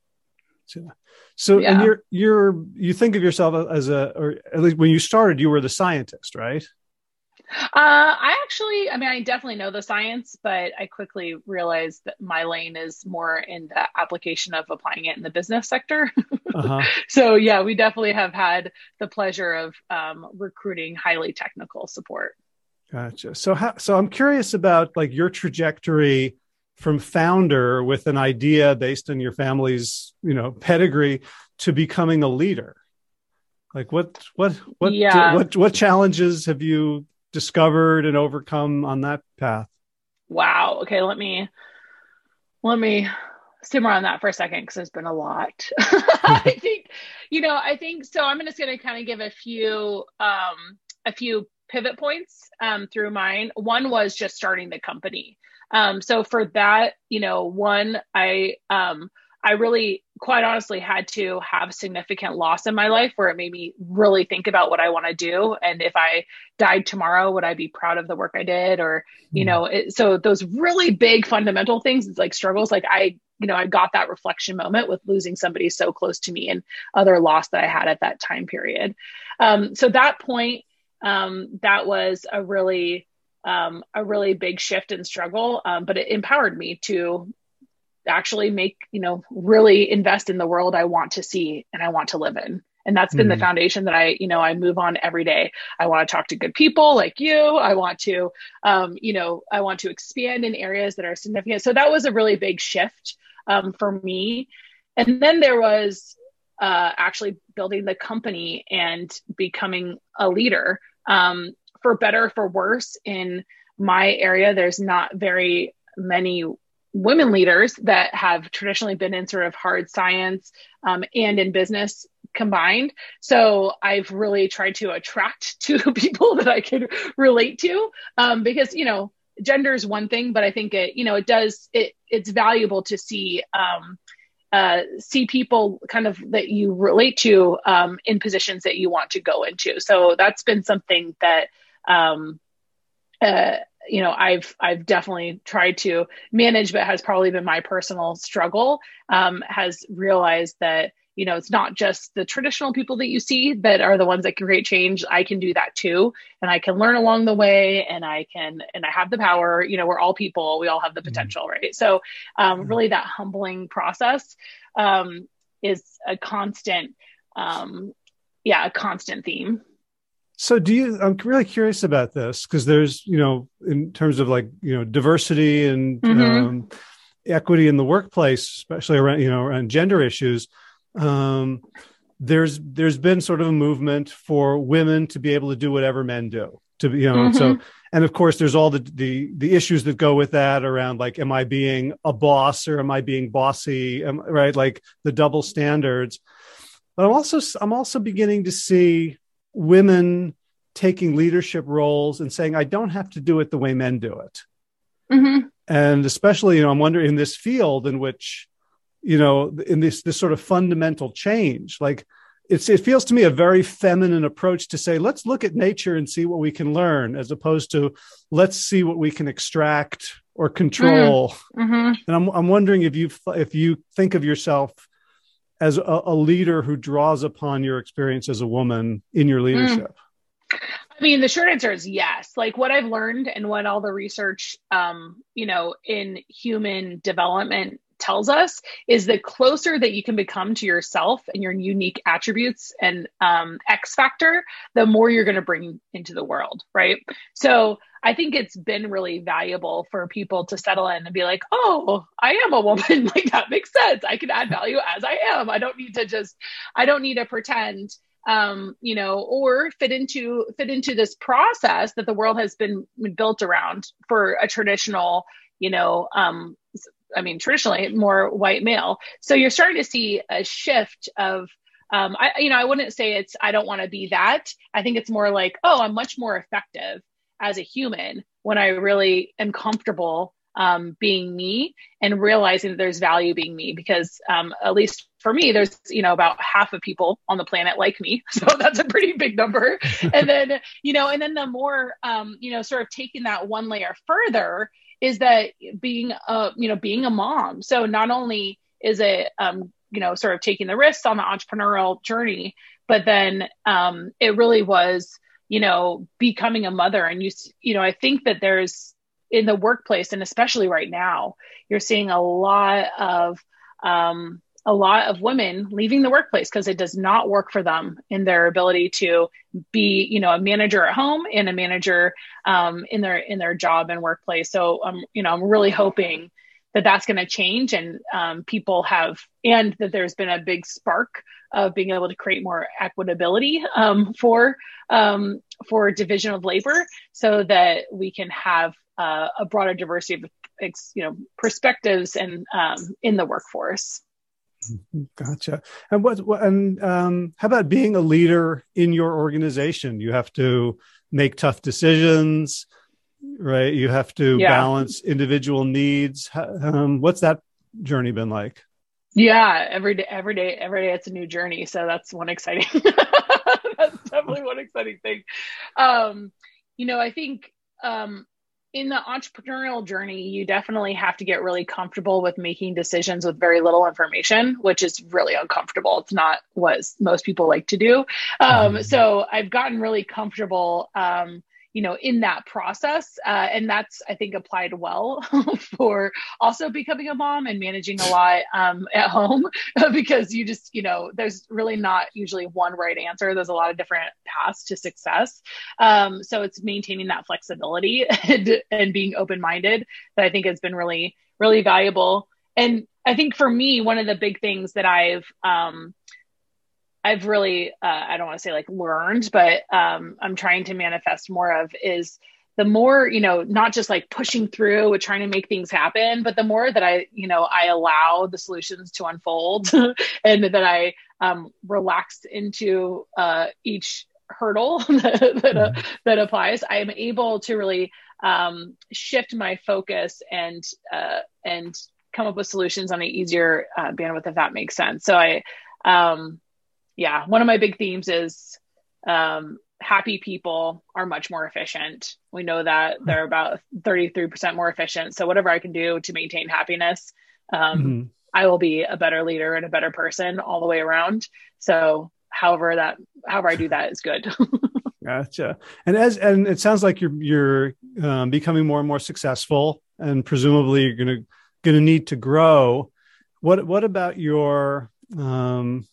So, yeah. and you're, you're, you think of yourself as a, or at least when you started, you were the scientist, right? Uh, I actually, I mean, I definitely know the science, but I quickly realized that my lane is more in the application of applying it in the business sector. Uh-huh. So yeah, we definitely have had the pleasure of um, recruiting highly technical support. Gotcha. So how, so I'm curious about like your trajectory from founder with an idea based on your family's, you know, pedigree to becoming a leader. Like what, what, what, yeah. what, what challenges have you discovered and overcome on that path? Wow. Okay. Let me, let me simmer on that for a second, because there's been a lot. I think, you know, I think, so I'm just going to kind of give a few, um, a few pivot points um, through mine. One was just starting the company. Um, so for that, you know, one, I, um, I really, quite honestly, had to have significant loss in my life where it made me really think about what I want to do. And if I died tomorrow, would I be proud of the work I did? Or, you know, it, so those really big fundamental things, it's like struggles, like I, you know, I got that reflection moment with losing somebody so close to me and other loss that I had at that time period. Um, so that point, um, that was a really, um, a really big shift and struggle, um, but it empowered me to actually make, you know, really invest in the world I want to see and I want to live in. And that's been mm-hmm. the foundation that I, you know, I move on every day. I want to talk to good people like you. I want to, um, you know, I want to expand in areas that are significant. So that was a really big shift um, for me. And then there was uh, actually building the company and becoming a leader. Um, for better, for worse, in my area, there's not very many women leaders that have traditionally been in sort of hard science um, and in business combined. So I've really tried to attract to people that I could relate to, um, because, you know, gender is one thing, but I think it, you know, it does, it, it's valuable to see, um, uh, see people kind of that you relate to, um, in positions that you want to go into. So that's been something that, um, uh, you know, I've, I've definitely tried to manage, but has probably been my personal struggle, um, has realized that, you know, it's not just the traditional people that you see that are the ones that can create change. I can do that too. And I can learn along the way, and I can, and I have the power. You know, we're all people. We all have the potential, right? So um, really that humbling process um, is a constant, um, yeah, a constant theme. So do you, I'm really curious about this, because there's, you know, in terms of like, you know, diversity and mm-hmm. um, equity in the workplace, especially around, you know, around gender issues, um, there's, there's been sort of a movement for women to be able to do whatever men do, to be, you know, mm-hmm. so, and of course there's all the, the, the issues that go with that around like, am I being a boss or am I being bossy? Am, right. Like the double standards, but I'm also, I'm also beginning to see women taking leadership roles and saying, I don't have to do it the way men do it. Mm-hmm. And especially, you know, I'm wondering in this field in which, you know, in this, this sort of fundamental change, like it's, it feels to me a very feminine approach to say, let's look at nature and see what we can learn, as opposed to let's see what we can extract or control. Mm-hmm. And I'm, I'm wondering if you, if you think of yourself as a, a leader who draws upon your experience as a woman in your leadership. Mm. I mean, the short answer is yes. Like what I've learned and what all the research, um, you know, in human development tells us is the closer that you can become to yourself and your unique attributes and um, X factor, the more you're going to bring into the world, right? So I think it's been really valuable for people to settle in and be like, oh, I am a woman. Like that makes sense. I can add value as I am. I don't need to just, I don't need to pretend, um, you know, or fit into, fit into this process that the world has been built around for a traditional, you know, um, I mean, traditionally more white male. So you're starting to see a shift of, um, I, you know, I wouldn't say it's, I don't want to be that. I think it's more like, oh, I'm much more effective as a human when I really am comfortable um, being me and realizing that there's value being me, because um, at least for me, there's, you know, about half of people on the planet like me. So that's a pretty big number. And then, you know, and then the more, um, you know, sort of taking that one layer further is that being, uh, you know, being a mom. So not only is it, um, you know, sort of taking the risks on the entrepreneurial journey, but then um, it really was, you know, becoming a mother. And you, you know, I think that there's in the workplace, and especially right now, you're seeing a lot of, um, a lot of women leaving the workplace because it does not work for them in their ability to be, you know, a manager at home and a manager um, in their, in their job and workplace. So, um, you know, I'm really hoping that that's going to change, and um, people have, and that there's been a big spark of being able to create more equitability um, for, um, for division of labor, so that we can have uh, a broader diversity of, you know, perspectives and um, in the workforce. Gotcha. And what, and um, how about being a leader in your organization? You have to make tough decisions, right? You have to yeah. balance individual needs. Um, what's that journey been like? Yeah, every day, every day, every day it's a new journey. So that's one exciting, that's definitely one exciting thing. Um, you know, I think, um, in the entrepreneurial journey, you definitely have to get really comfortable with making decisions with very little information, which is really uncomfortable. It's not what most people like to do. Um, mm-hmm. So I've gotten really comfortable, um, you know, in that process. Uh, and that's, I think, applied well for also becoming a mom and managing a lot um, at home, because you just, you know, there's really not usually one right answer. There's a lot of different paths to success. Um, so it's maintaining that flexibility and, and being open-minded that I think has been really, really valuable. And I think for me, one of the big things that I've, um, I've really, uh, I don't want to say like learned, but um, I'm trying to manifest more of is the more, you know, not just like pushing through with trying to make things happen, but the more that I, you know, I allow the solutions to unfold and that I um, relax into uh, each hurdle that, that, uh, that applies, I am able to really um, shift my focus and, uh, and come up with solutions on an easier uh, bandwidth, if that makes sense. So I, um, yeah, one of my big themes is um, happy people are much more efficient. We know that they're about thirty-three percent more efficient. So whatever I can do to maintain happiness, um, mm-hmm. I will be a better leader and a better person all the way around. So however that, however I do that is good. Gotcha. And as, and it sounds like you're, you're um, becoming more and more successful, and presumably you're going to, going to need to grow. What, what about your, um,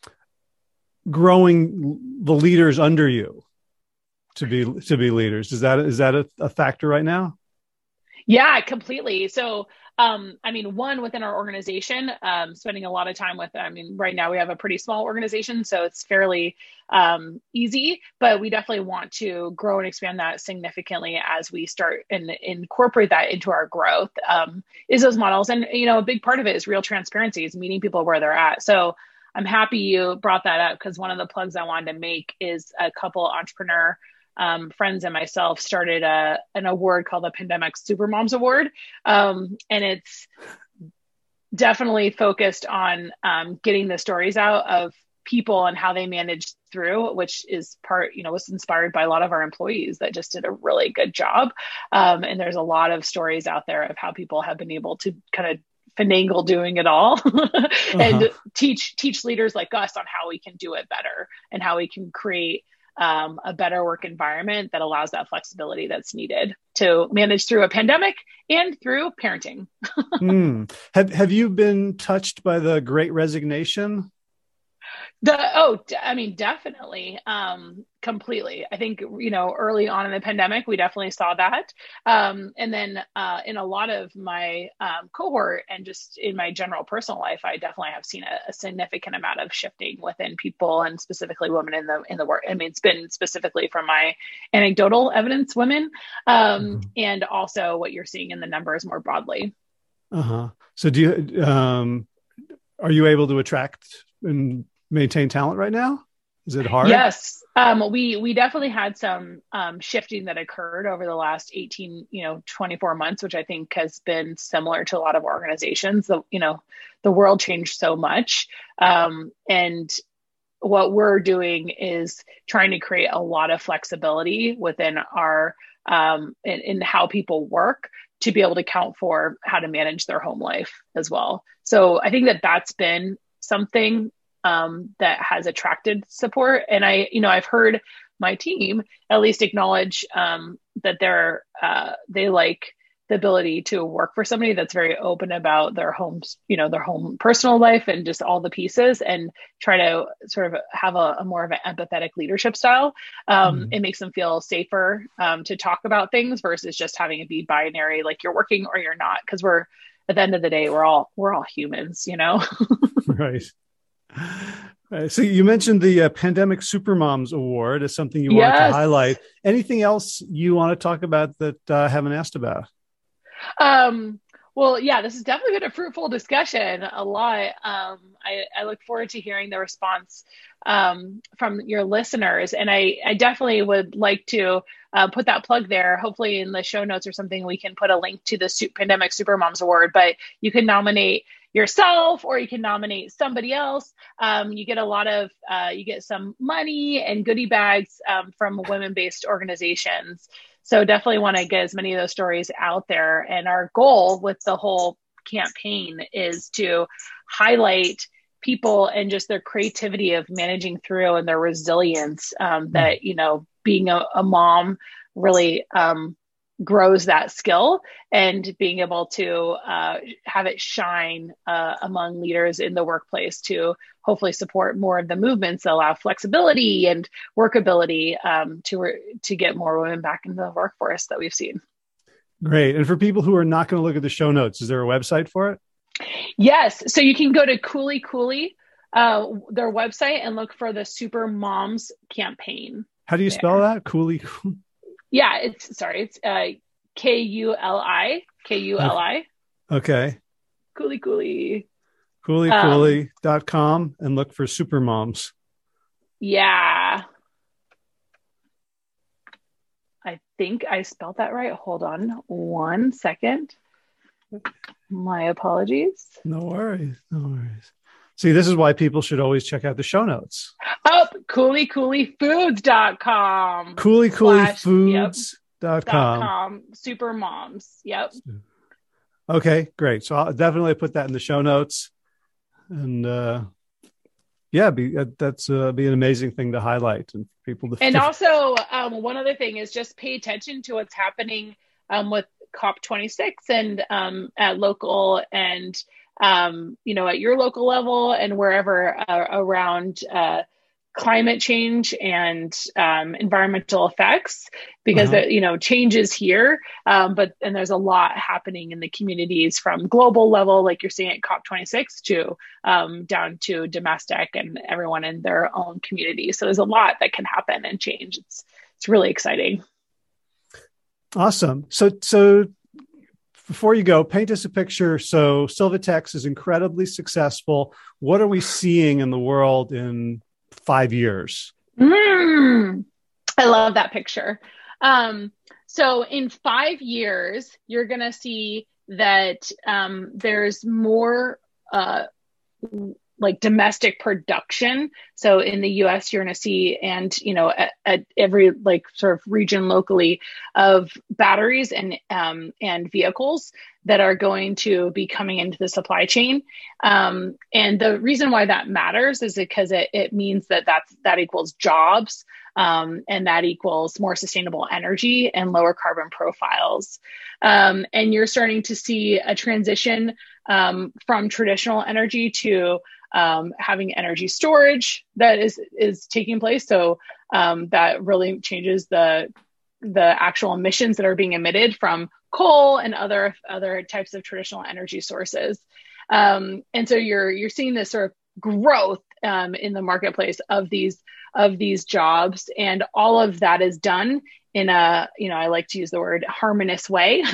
growing the leaders under you to be to be leaders? Is that is that a, a factor right now? Yeah, completely. So, um, I mean, one, within our organization, um, spending a lot of time with, I mean, right now we have a pretty small organization, so it's fairly um, easy, but we definitely want to grow and expand that significantly as we start and incorporate that into our growth, um, is those models. And, you know, a big part of it is real transparency, is meeting people where they're at. So I'm happy you brought that up, because one of the plugs I wanted to make is a couple entrepreneur um, friends and myself started a, an award called the Pandemic Supermoms Award. Um, and it's definitely focused on um, getting the stories out of people and how they managed through, which is part, you know, was inspired by a lot of our employees that just did a really good job. Um, and there's a lot of stories out there of how people have been able to kind of finagle doing it all and uh-huh. teach teach leaders like us on how we can do it better and how we can create um, a better work environment that allows that flexibility that's needed to manage through a pandemic and through parenting. mm. Have Have you been touched by the Great Resignation? The, oh, I mean, definitely, um, completely. I think, you know, early on in the pandemic, we definitely saw that. Um, and then uh, in a lot of my um, cohort and just in my general personal life, I definitely have seen a, a significant amount of shifting within people, and specifically women in the in the work. I mean, it's been specifically from my anecdotal evidence, women, um, mm-hmm. and also what you're seeing in the numbers more broadly. Uh-huh. So do you, um, are you able to attract and maintain talent right now? Is it hard? Yes. Um, we, we definitely had some um, shifting that occurred over the last eighteen, you know, twenty-four months, which I think has been similar to a lot of organizations. The, you know, the world changed so much. Um, and what we're doing is trying to create a lot of flexibility within our, um, in, in how people work, to be able to account for how to manage their home life as well. So I think that that's been something Um, that has attracted support. And I, you know, I've heard my team at least acknowledge um, that they're, uh, they like the ability to work for somebody that's very open about their homes, you know, their home personal life and just all the pieces, and try to sort of have a, a more of an empathetic leadership style. Um, mm-hmm. It makes them feel safer um, to talk about things versus just having it be binary, like you're working or you're not. Cause we're, at the end of the day, we're all, we're all humans, you know? Right. Uh, so you mentioned the uh, Pandemic Supermoms Award as something you wanted yes. to highlight. Anything else you want to talk about that uh, I haven't asked about? Um, well, yeah, this has definitely been a fruitful discussion, a lot. Um, I, I look forward to hearing the response um, from your listeners. And I, I definitely would like to uh, put that plug there. Hopefully in the show notes or something, we can put a link to the Su- Pandemic Supermoms Award, but you can nominate yourself or you can nominate somebody else. Um, you get a lot of, uh, you get some money and goodie bags um, from women-based organizations. So definitely want to get as many of those stories out there. And our goal with the whole campaign is to highlight people and just their creativity of managing through and their resilience um, that, you know, being a, a mom really um, grows that skill, and being able to uh, have it shine uh, among leaders in the workplace to hopefully support more of the movements that allow flexibility and workability um, to re- to get more women back into the workforce that we've seen. Great. And for people who are not going to look at the show notes, is there a website for it? Yes. So you can go to Cooley Cooley, uh, their website, and look for the Super Moms campaign. How do you there. spell that? Cooley? Yeah, it's sorry, it's uh, K U L I, K U L I. Okay. Kuli Kuli. Kuli Kuli dot com um, and look for Super Moms. Yeah. I think I spelled that right. Hold on one second. My apologies. No worries. No worries. See, this is why people should always check out the show notes. Oh, Kuli Kuli Foods dot com. Kuli Kuli Foods dot com. Yep. Super Moms. Yep. Okay, great. So I'll definitely put that in the show notes. And uh, yeah, be, uh, that's uh, be an amazing thing to highlight and people to. And also, um, one other thing is just pay attention to what's happening um, with COP twenty-six and um, at local and um, you know at your local level and wherever uh, around uh, climate change and um, environmental effects, because uh-huh. the, you know change is here, um, but and there's a lot happening in the communities from global level, like you're seeing at COP twenty-six, to um, down to domestic and everyone in their own community. So there's a lot that can happen and change. It's it's really exciting. Awesome. So so before you go, paint us a picture. So Silvatex is incredibly successful. What are we seeing in the world in five years? Mm, I love that picture. Um, so in five years, you're going to see that um, there's more uh, like domestic production. So in the U S, you're going to see, and you know, at, at every like sort of region locally, of batteries and um, and vehicles that are going to be coming into the supply chain. Um, and the reason why that matters is because it, it means that that's, that equals jobs, um, and that equals more sustainable energy and lower carbon profiles. Um, and you're starting to see a transition um, from traditional energy to um, having energy storage that is is taking place. So um, that really changes the the actual emissions that are being emitted from coal and other other types of traditional energy sources. Um, and so you're you're seeing this sort of growth um, in the marketplace of these of these jobs, and all of that is done in a, you know, I like to use the word harmonious way.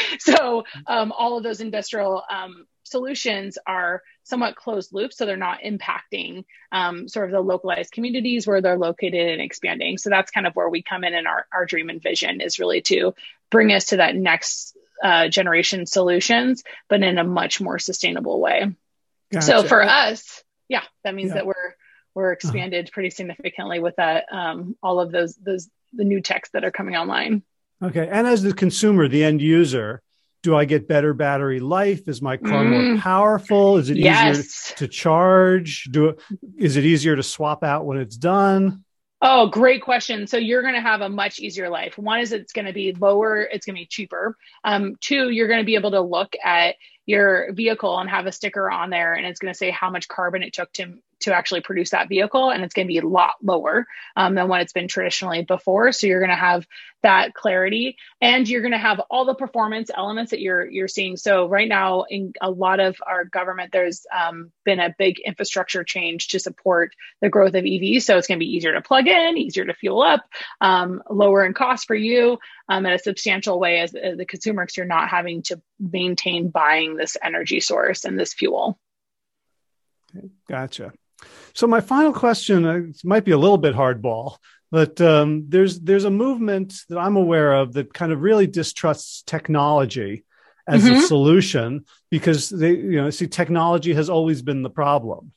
So um, all of those industrial um, solutions are somewhat closed loop, so they're not impacting um, sort of the localized communities where they're located and expanding. So that's kind of where we come in, and our, our dream and vision is really to bring us to that next uh, generation solutions, but in a much more sustainable way. Gotcha. So for us, yeah, that means yeah. that we're we're expanded uh-huh. pretty significantly with that, um, all of those those the new techs that are coming online. Okay, and as the consumer, the end user, do I get better battery life? Is my car mm. more powerful? Is it yes. easier to charge? Do it, is it easier to swap out when it's done? Oh, great question. So you're going to have a much easier life. One is it's going to be lower. It's going to be cheaper. Um, two, you're going to be able to look at your vehicle and have a sticker on there, and it's going to say how much carbon it took to to actually produce that vehicle, and it's going to be a lot lower um, than what it's been traditionally before. So you're going to have that clarity, and you're going to have all the performance elements that you're you're seeing. So right now, in a lot of our government, there's um, been a big infrastructure change to support the growth of E Vs. So it's going to be easier to plug in, easier to fuel up, um, lower in cost for you um, in a substantial way as, as the consumer, because you're not having to maintain buying this energy source and this fuel. Gotcha. So my final question, uh, might be a little bit hardball, but um, there's there's a movement that I'm aware of that kind of really distrusts technology as mm-hmm. a solution, because they, you know, see, technology has always been the problem,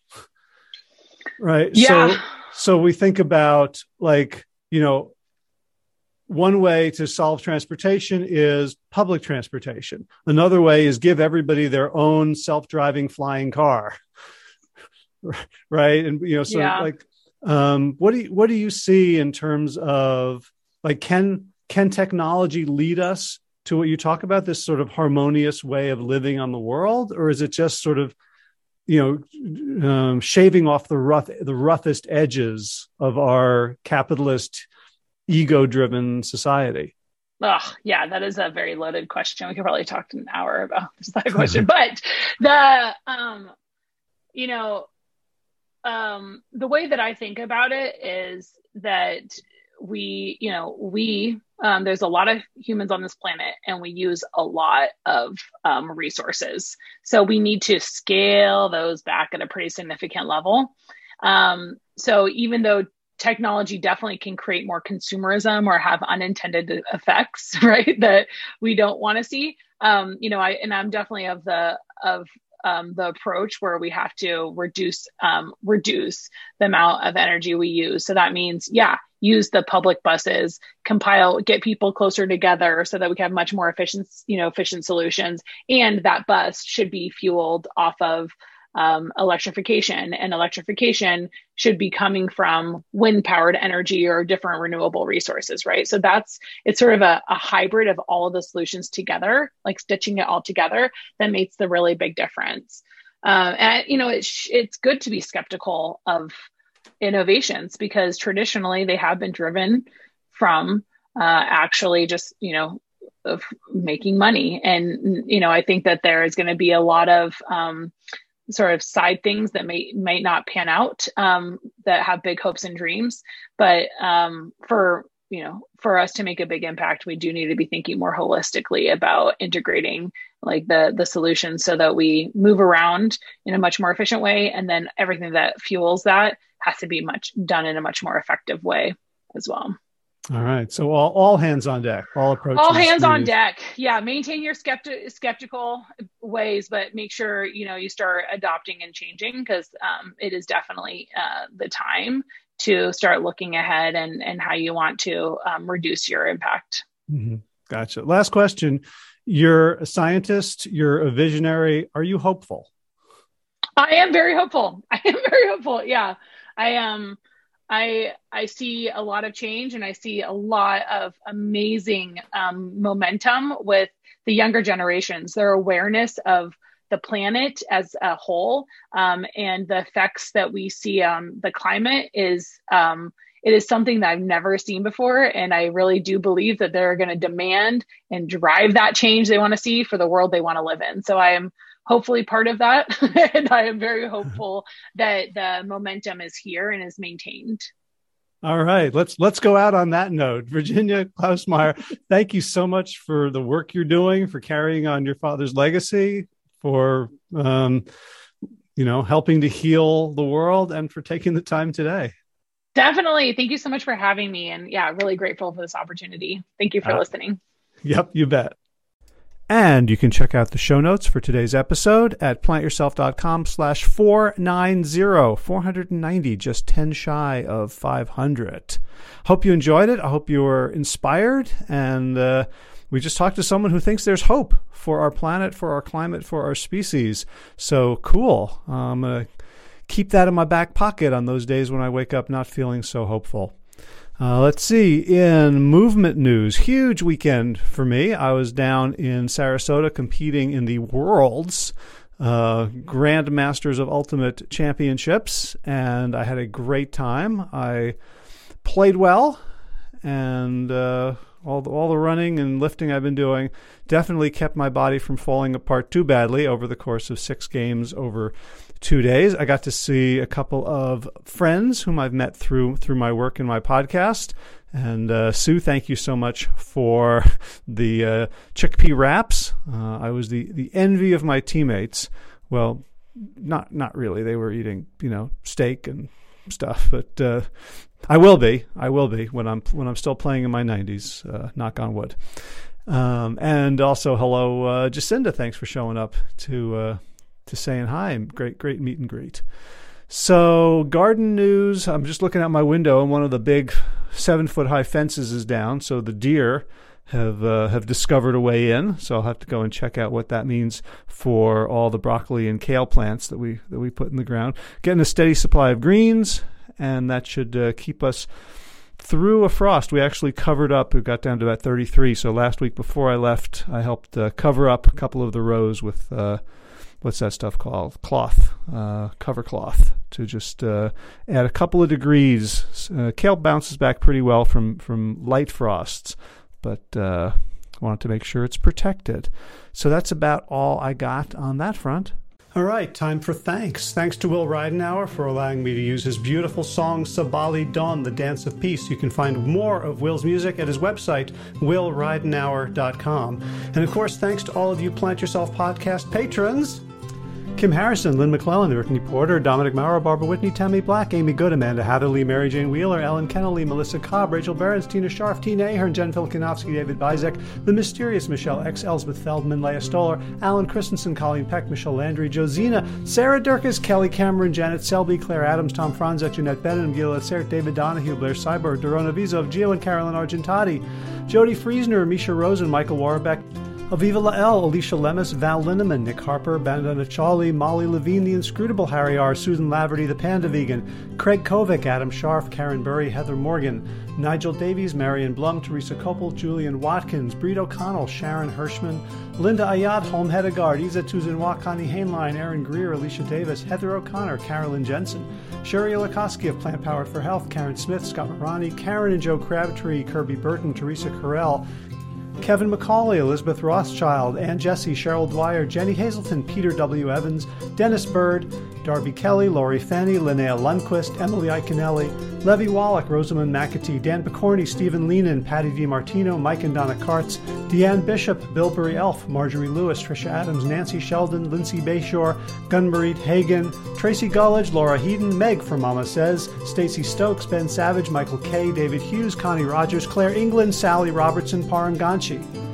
right? Yeah. So so we think about, like, you know, one way to solve transportation is public transportation. Another way is give everybody their own self-driving flying car. Right. And, you know, so yeah. like, um, what do you, what do you see in terms of, like, can, can technology lead us to what you talk about, this sort of harmonious way of living on the world? Or is it just sort of, you know, um, shaving off the rough, the roughest edges of our capitalist, ego-driven society? Oh, yeah, that is a very loaded question. We could probably talk an hour about that question, but the, um, you know, Um, the way that I think about it is that we, you know, we Um, there's a lot of humans on this planet, and we use a lot of um, resources. So we need to scale those back at a pretty significant level. Um, so even though technology definitely can create more consumerism or have unintended effects, right, that we don't want to see, um, you know, I and I'm definitely of the of Um, the approach where we have to reduce um, reduce the amount of energy we use. So that means, yeah, use the public buses, compile, get people closer together so that we can have much more efficient, you know, efficient solutions. And that bus should be fueled off of um, electrification, and electrification should be coming from wind powered energy or different renewable resources, right? So that's, it's sort of a, a hybrid of all of the solutions together, like stitching it all together, that makes the really big difference. Um, and, you know, it's, it's good to be skeptical of innovations, because traditionally they have been driven from uh, actually just, you know, of making money. And, you know, I think that there is going to be a lot of, um, sort of side things that may might not pan out, um, that have big hopes and dreams. But um, for, you know, for us to make a big impact, we do need to be thinking more holistically about integrating like the the solutions so that we move around in a much more efficient way. And then everything that fuels that has to be much done in a much more effective way as well. All right. So all, all hands on deck, all approaches. All hands on deck. Yeah. Maintain your skepti- skeptical ways, but make sure, you know, you start adopting and changing, because um, it is definitely uh, the time to start looking ahead and, and how you want to um, reduce your impact. Mm-hmm. Gotcha. Last question. You're a scientist, you're a visionary. Are you hopeful? I am very hopeful. I am very hopeful. Yeah. I am. Um, I I see a lot of change, and I see a lot of amazing um, momentum with the younger generations. Their awareness of the planet as a whole, um, and the effects that we see on the climate is um, it is something that I've never seen before. And I really do believe that they're going to demand and drive that change they want to see for the world they want to live in. So I am hopefully part of that. And I am very hopeful that the momentum is here and is maintained. All right, let's let's go out on that note. Virginia Klausmeier, thank you so much for the work you're doing, for carrying on your father's legacy, for um, you know, helping to heal the world, and for taking the time today. Definitely. Thank you so much for having me. And yeah, really grateful for this opportunity. Thank you for uh, listening. Yep, you bet. And you can check out the show notes for today's episode at plantyourself.com slash 490, four ninety, just ten shy of five hundred. Hope you enjoyed it. I hope you were inspired. And uh, we just talked to someone who thinks there's hope for our planet, for our climate, for our species. So cool. I'm going to keep that in my back pocket on those days when I wake up not feeling so hopeful. Uh, let's see, in movement news, huge weekend for me. I was down in Sarasota competing in the World's uh, Grandmasters of Ultimate Championships, and I had a great time. I played well, and uh, all the, all the running and lifting I've been doing definitely kept my body from falling apart too badly over the course of six games over two days. I got to see a couple of friends whom I've met through through my work and my podcast. And uh, Sue, thank you so much for the uh, chickpea wraps. Uh, I was the, the envy of my teammates. Well, not not really. They were eating, you know, steak and stuff, but uh, I will be. I will be when I'm when I'm still playing in my nineties. Uh, knock on wood. Um, and also, hello, uh, Jacinda. Thanks for showing up to. Uh, to saying hi. Great, great meet and greet. So garden news, I'm just looking out my window and one of the big seven foot high fences is down. So the deer have uh, have discovered a way in. So I'll have to go and check out what that means for all the broccoli and kale plants that we, that we put in the ground. Getting a steady supply of greens, and that should uh, keep us through a frost. We actually covered up. We got down to about thirty-three. So last week before I left, I helped uh, cover up a couple of the rows with uh, what's that stuff called? Cloth, uh, cover cloth, to just uh, add a couple of degrees. Uh, kale bounces back pretty well from, from light frosts, but uh, I wanted to make sure it's protected. So that's about all I got on that front. All right, time for thanks. Thanks to Will Ridenauer for allowing me to use his beautiful song Sabali Dawn, The Dance of Peace. You can find more of Will's music at his website, will ridenauer dot com. And of course, thanks to all of you Plant Yourself Podcast patrons. Kim Harrison, Lynn McClellan, Brittany Porter, Dominic Maurer, Barbara Whitney, Tammy Black, Amy Good, Amanda Hatherley, Mary Jane Wheeler, Ellen Kennelly, Melissa Cobb, Rachel Behrens, Tina Scharf, Tina Ahern, Jen Filkanovsky, David Bizek, The Mysterious Michelle X, Elsbeth Feldman, Leah Stoller, Alan Christensen, Colleen Peck, Michelle Landry, Josina, Sarah Durkis, Kelly Cameron, Janet Selby, Claire Adams, Tom Franzek, Jeanette Bennett, Gila Sert, David Donahue, Blair Cyber, Dorona Vizov, Gio and Carolyn Argentati, Jody Friesner, Misha Rosen, Michael Warbeck, Aviva Lael, Alicia Lemus, Val Linneman, Nick Harper, Bandana Chawley, Molly Levine, The Inscrutable Harry R., Susan Laverty, The Panda Vegan, Craig Kovic, Adam Scharf, Karen Burry, Heather Morgan, Nigel Davies, Marion Blum, Teresa Koppel, Julian Watkins, Breed O'Connell, Sharon Hirschman, Linda Ayad, Holm Hedegaard, Isa Tuzinwa, Connie Hainline, Aaron Greer, Alicia Davis, Heather O'Connor, Carolyn Jensen, Sherry Olakoski of Plant Powered for Health, Karen Smith, Scott Morani, Karen and Joe Crabtree, Kirby Burton, Teresa Carell, Kevin McCauley, Elizabeth Rothschild, Ann Jesse, Cheryl Dwyer, Jenny Hazelton, Peter W. Evans, Dennis Bird, Darby Kelly, Laurie Fanny, Linnea Lundquist, Emily Iconelli, Levy Wallach, Rosamund McAtee, Dan Picorni, Stephen Leenan, Patty DiMartino, Mike and Donna Kartz, Deanne Bishop, Bilberry Elf, Marjorie Lewis, Tricia Adams, Nancy Sheldon, Lindsay Bayshore, Gunmarit Hagen, Tracy Gullidge, Laura Heaton, Meg for Mama Says, Stacey Stokes, Ben Savage, Michael Kay, David Hughes, Connie Rogers, Claire England, Sally Robertson, Param Ganchi,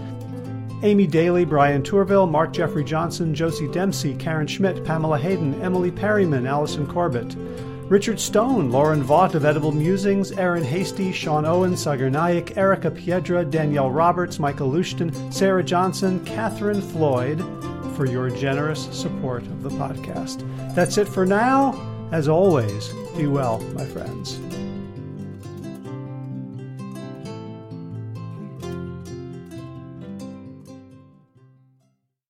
Amy Daly, Brian Tourville, Mark Jeffrey Johnson, Josie Dempsey, Karen Schmidt, Pamela Hayden, Emily Perryman, Allison Corbett, Richard Stone, Lauren Vaught of Edible Musings, Aaron Hasty, Sean Owen, Sagar Naik, Erica Piedra, Danielle Roberts, Michael Lushton, Sarah Johnson, Catherine Floyd, for your generous support of the podcast. That's it for now. As always, be well, my friends.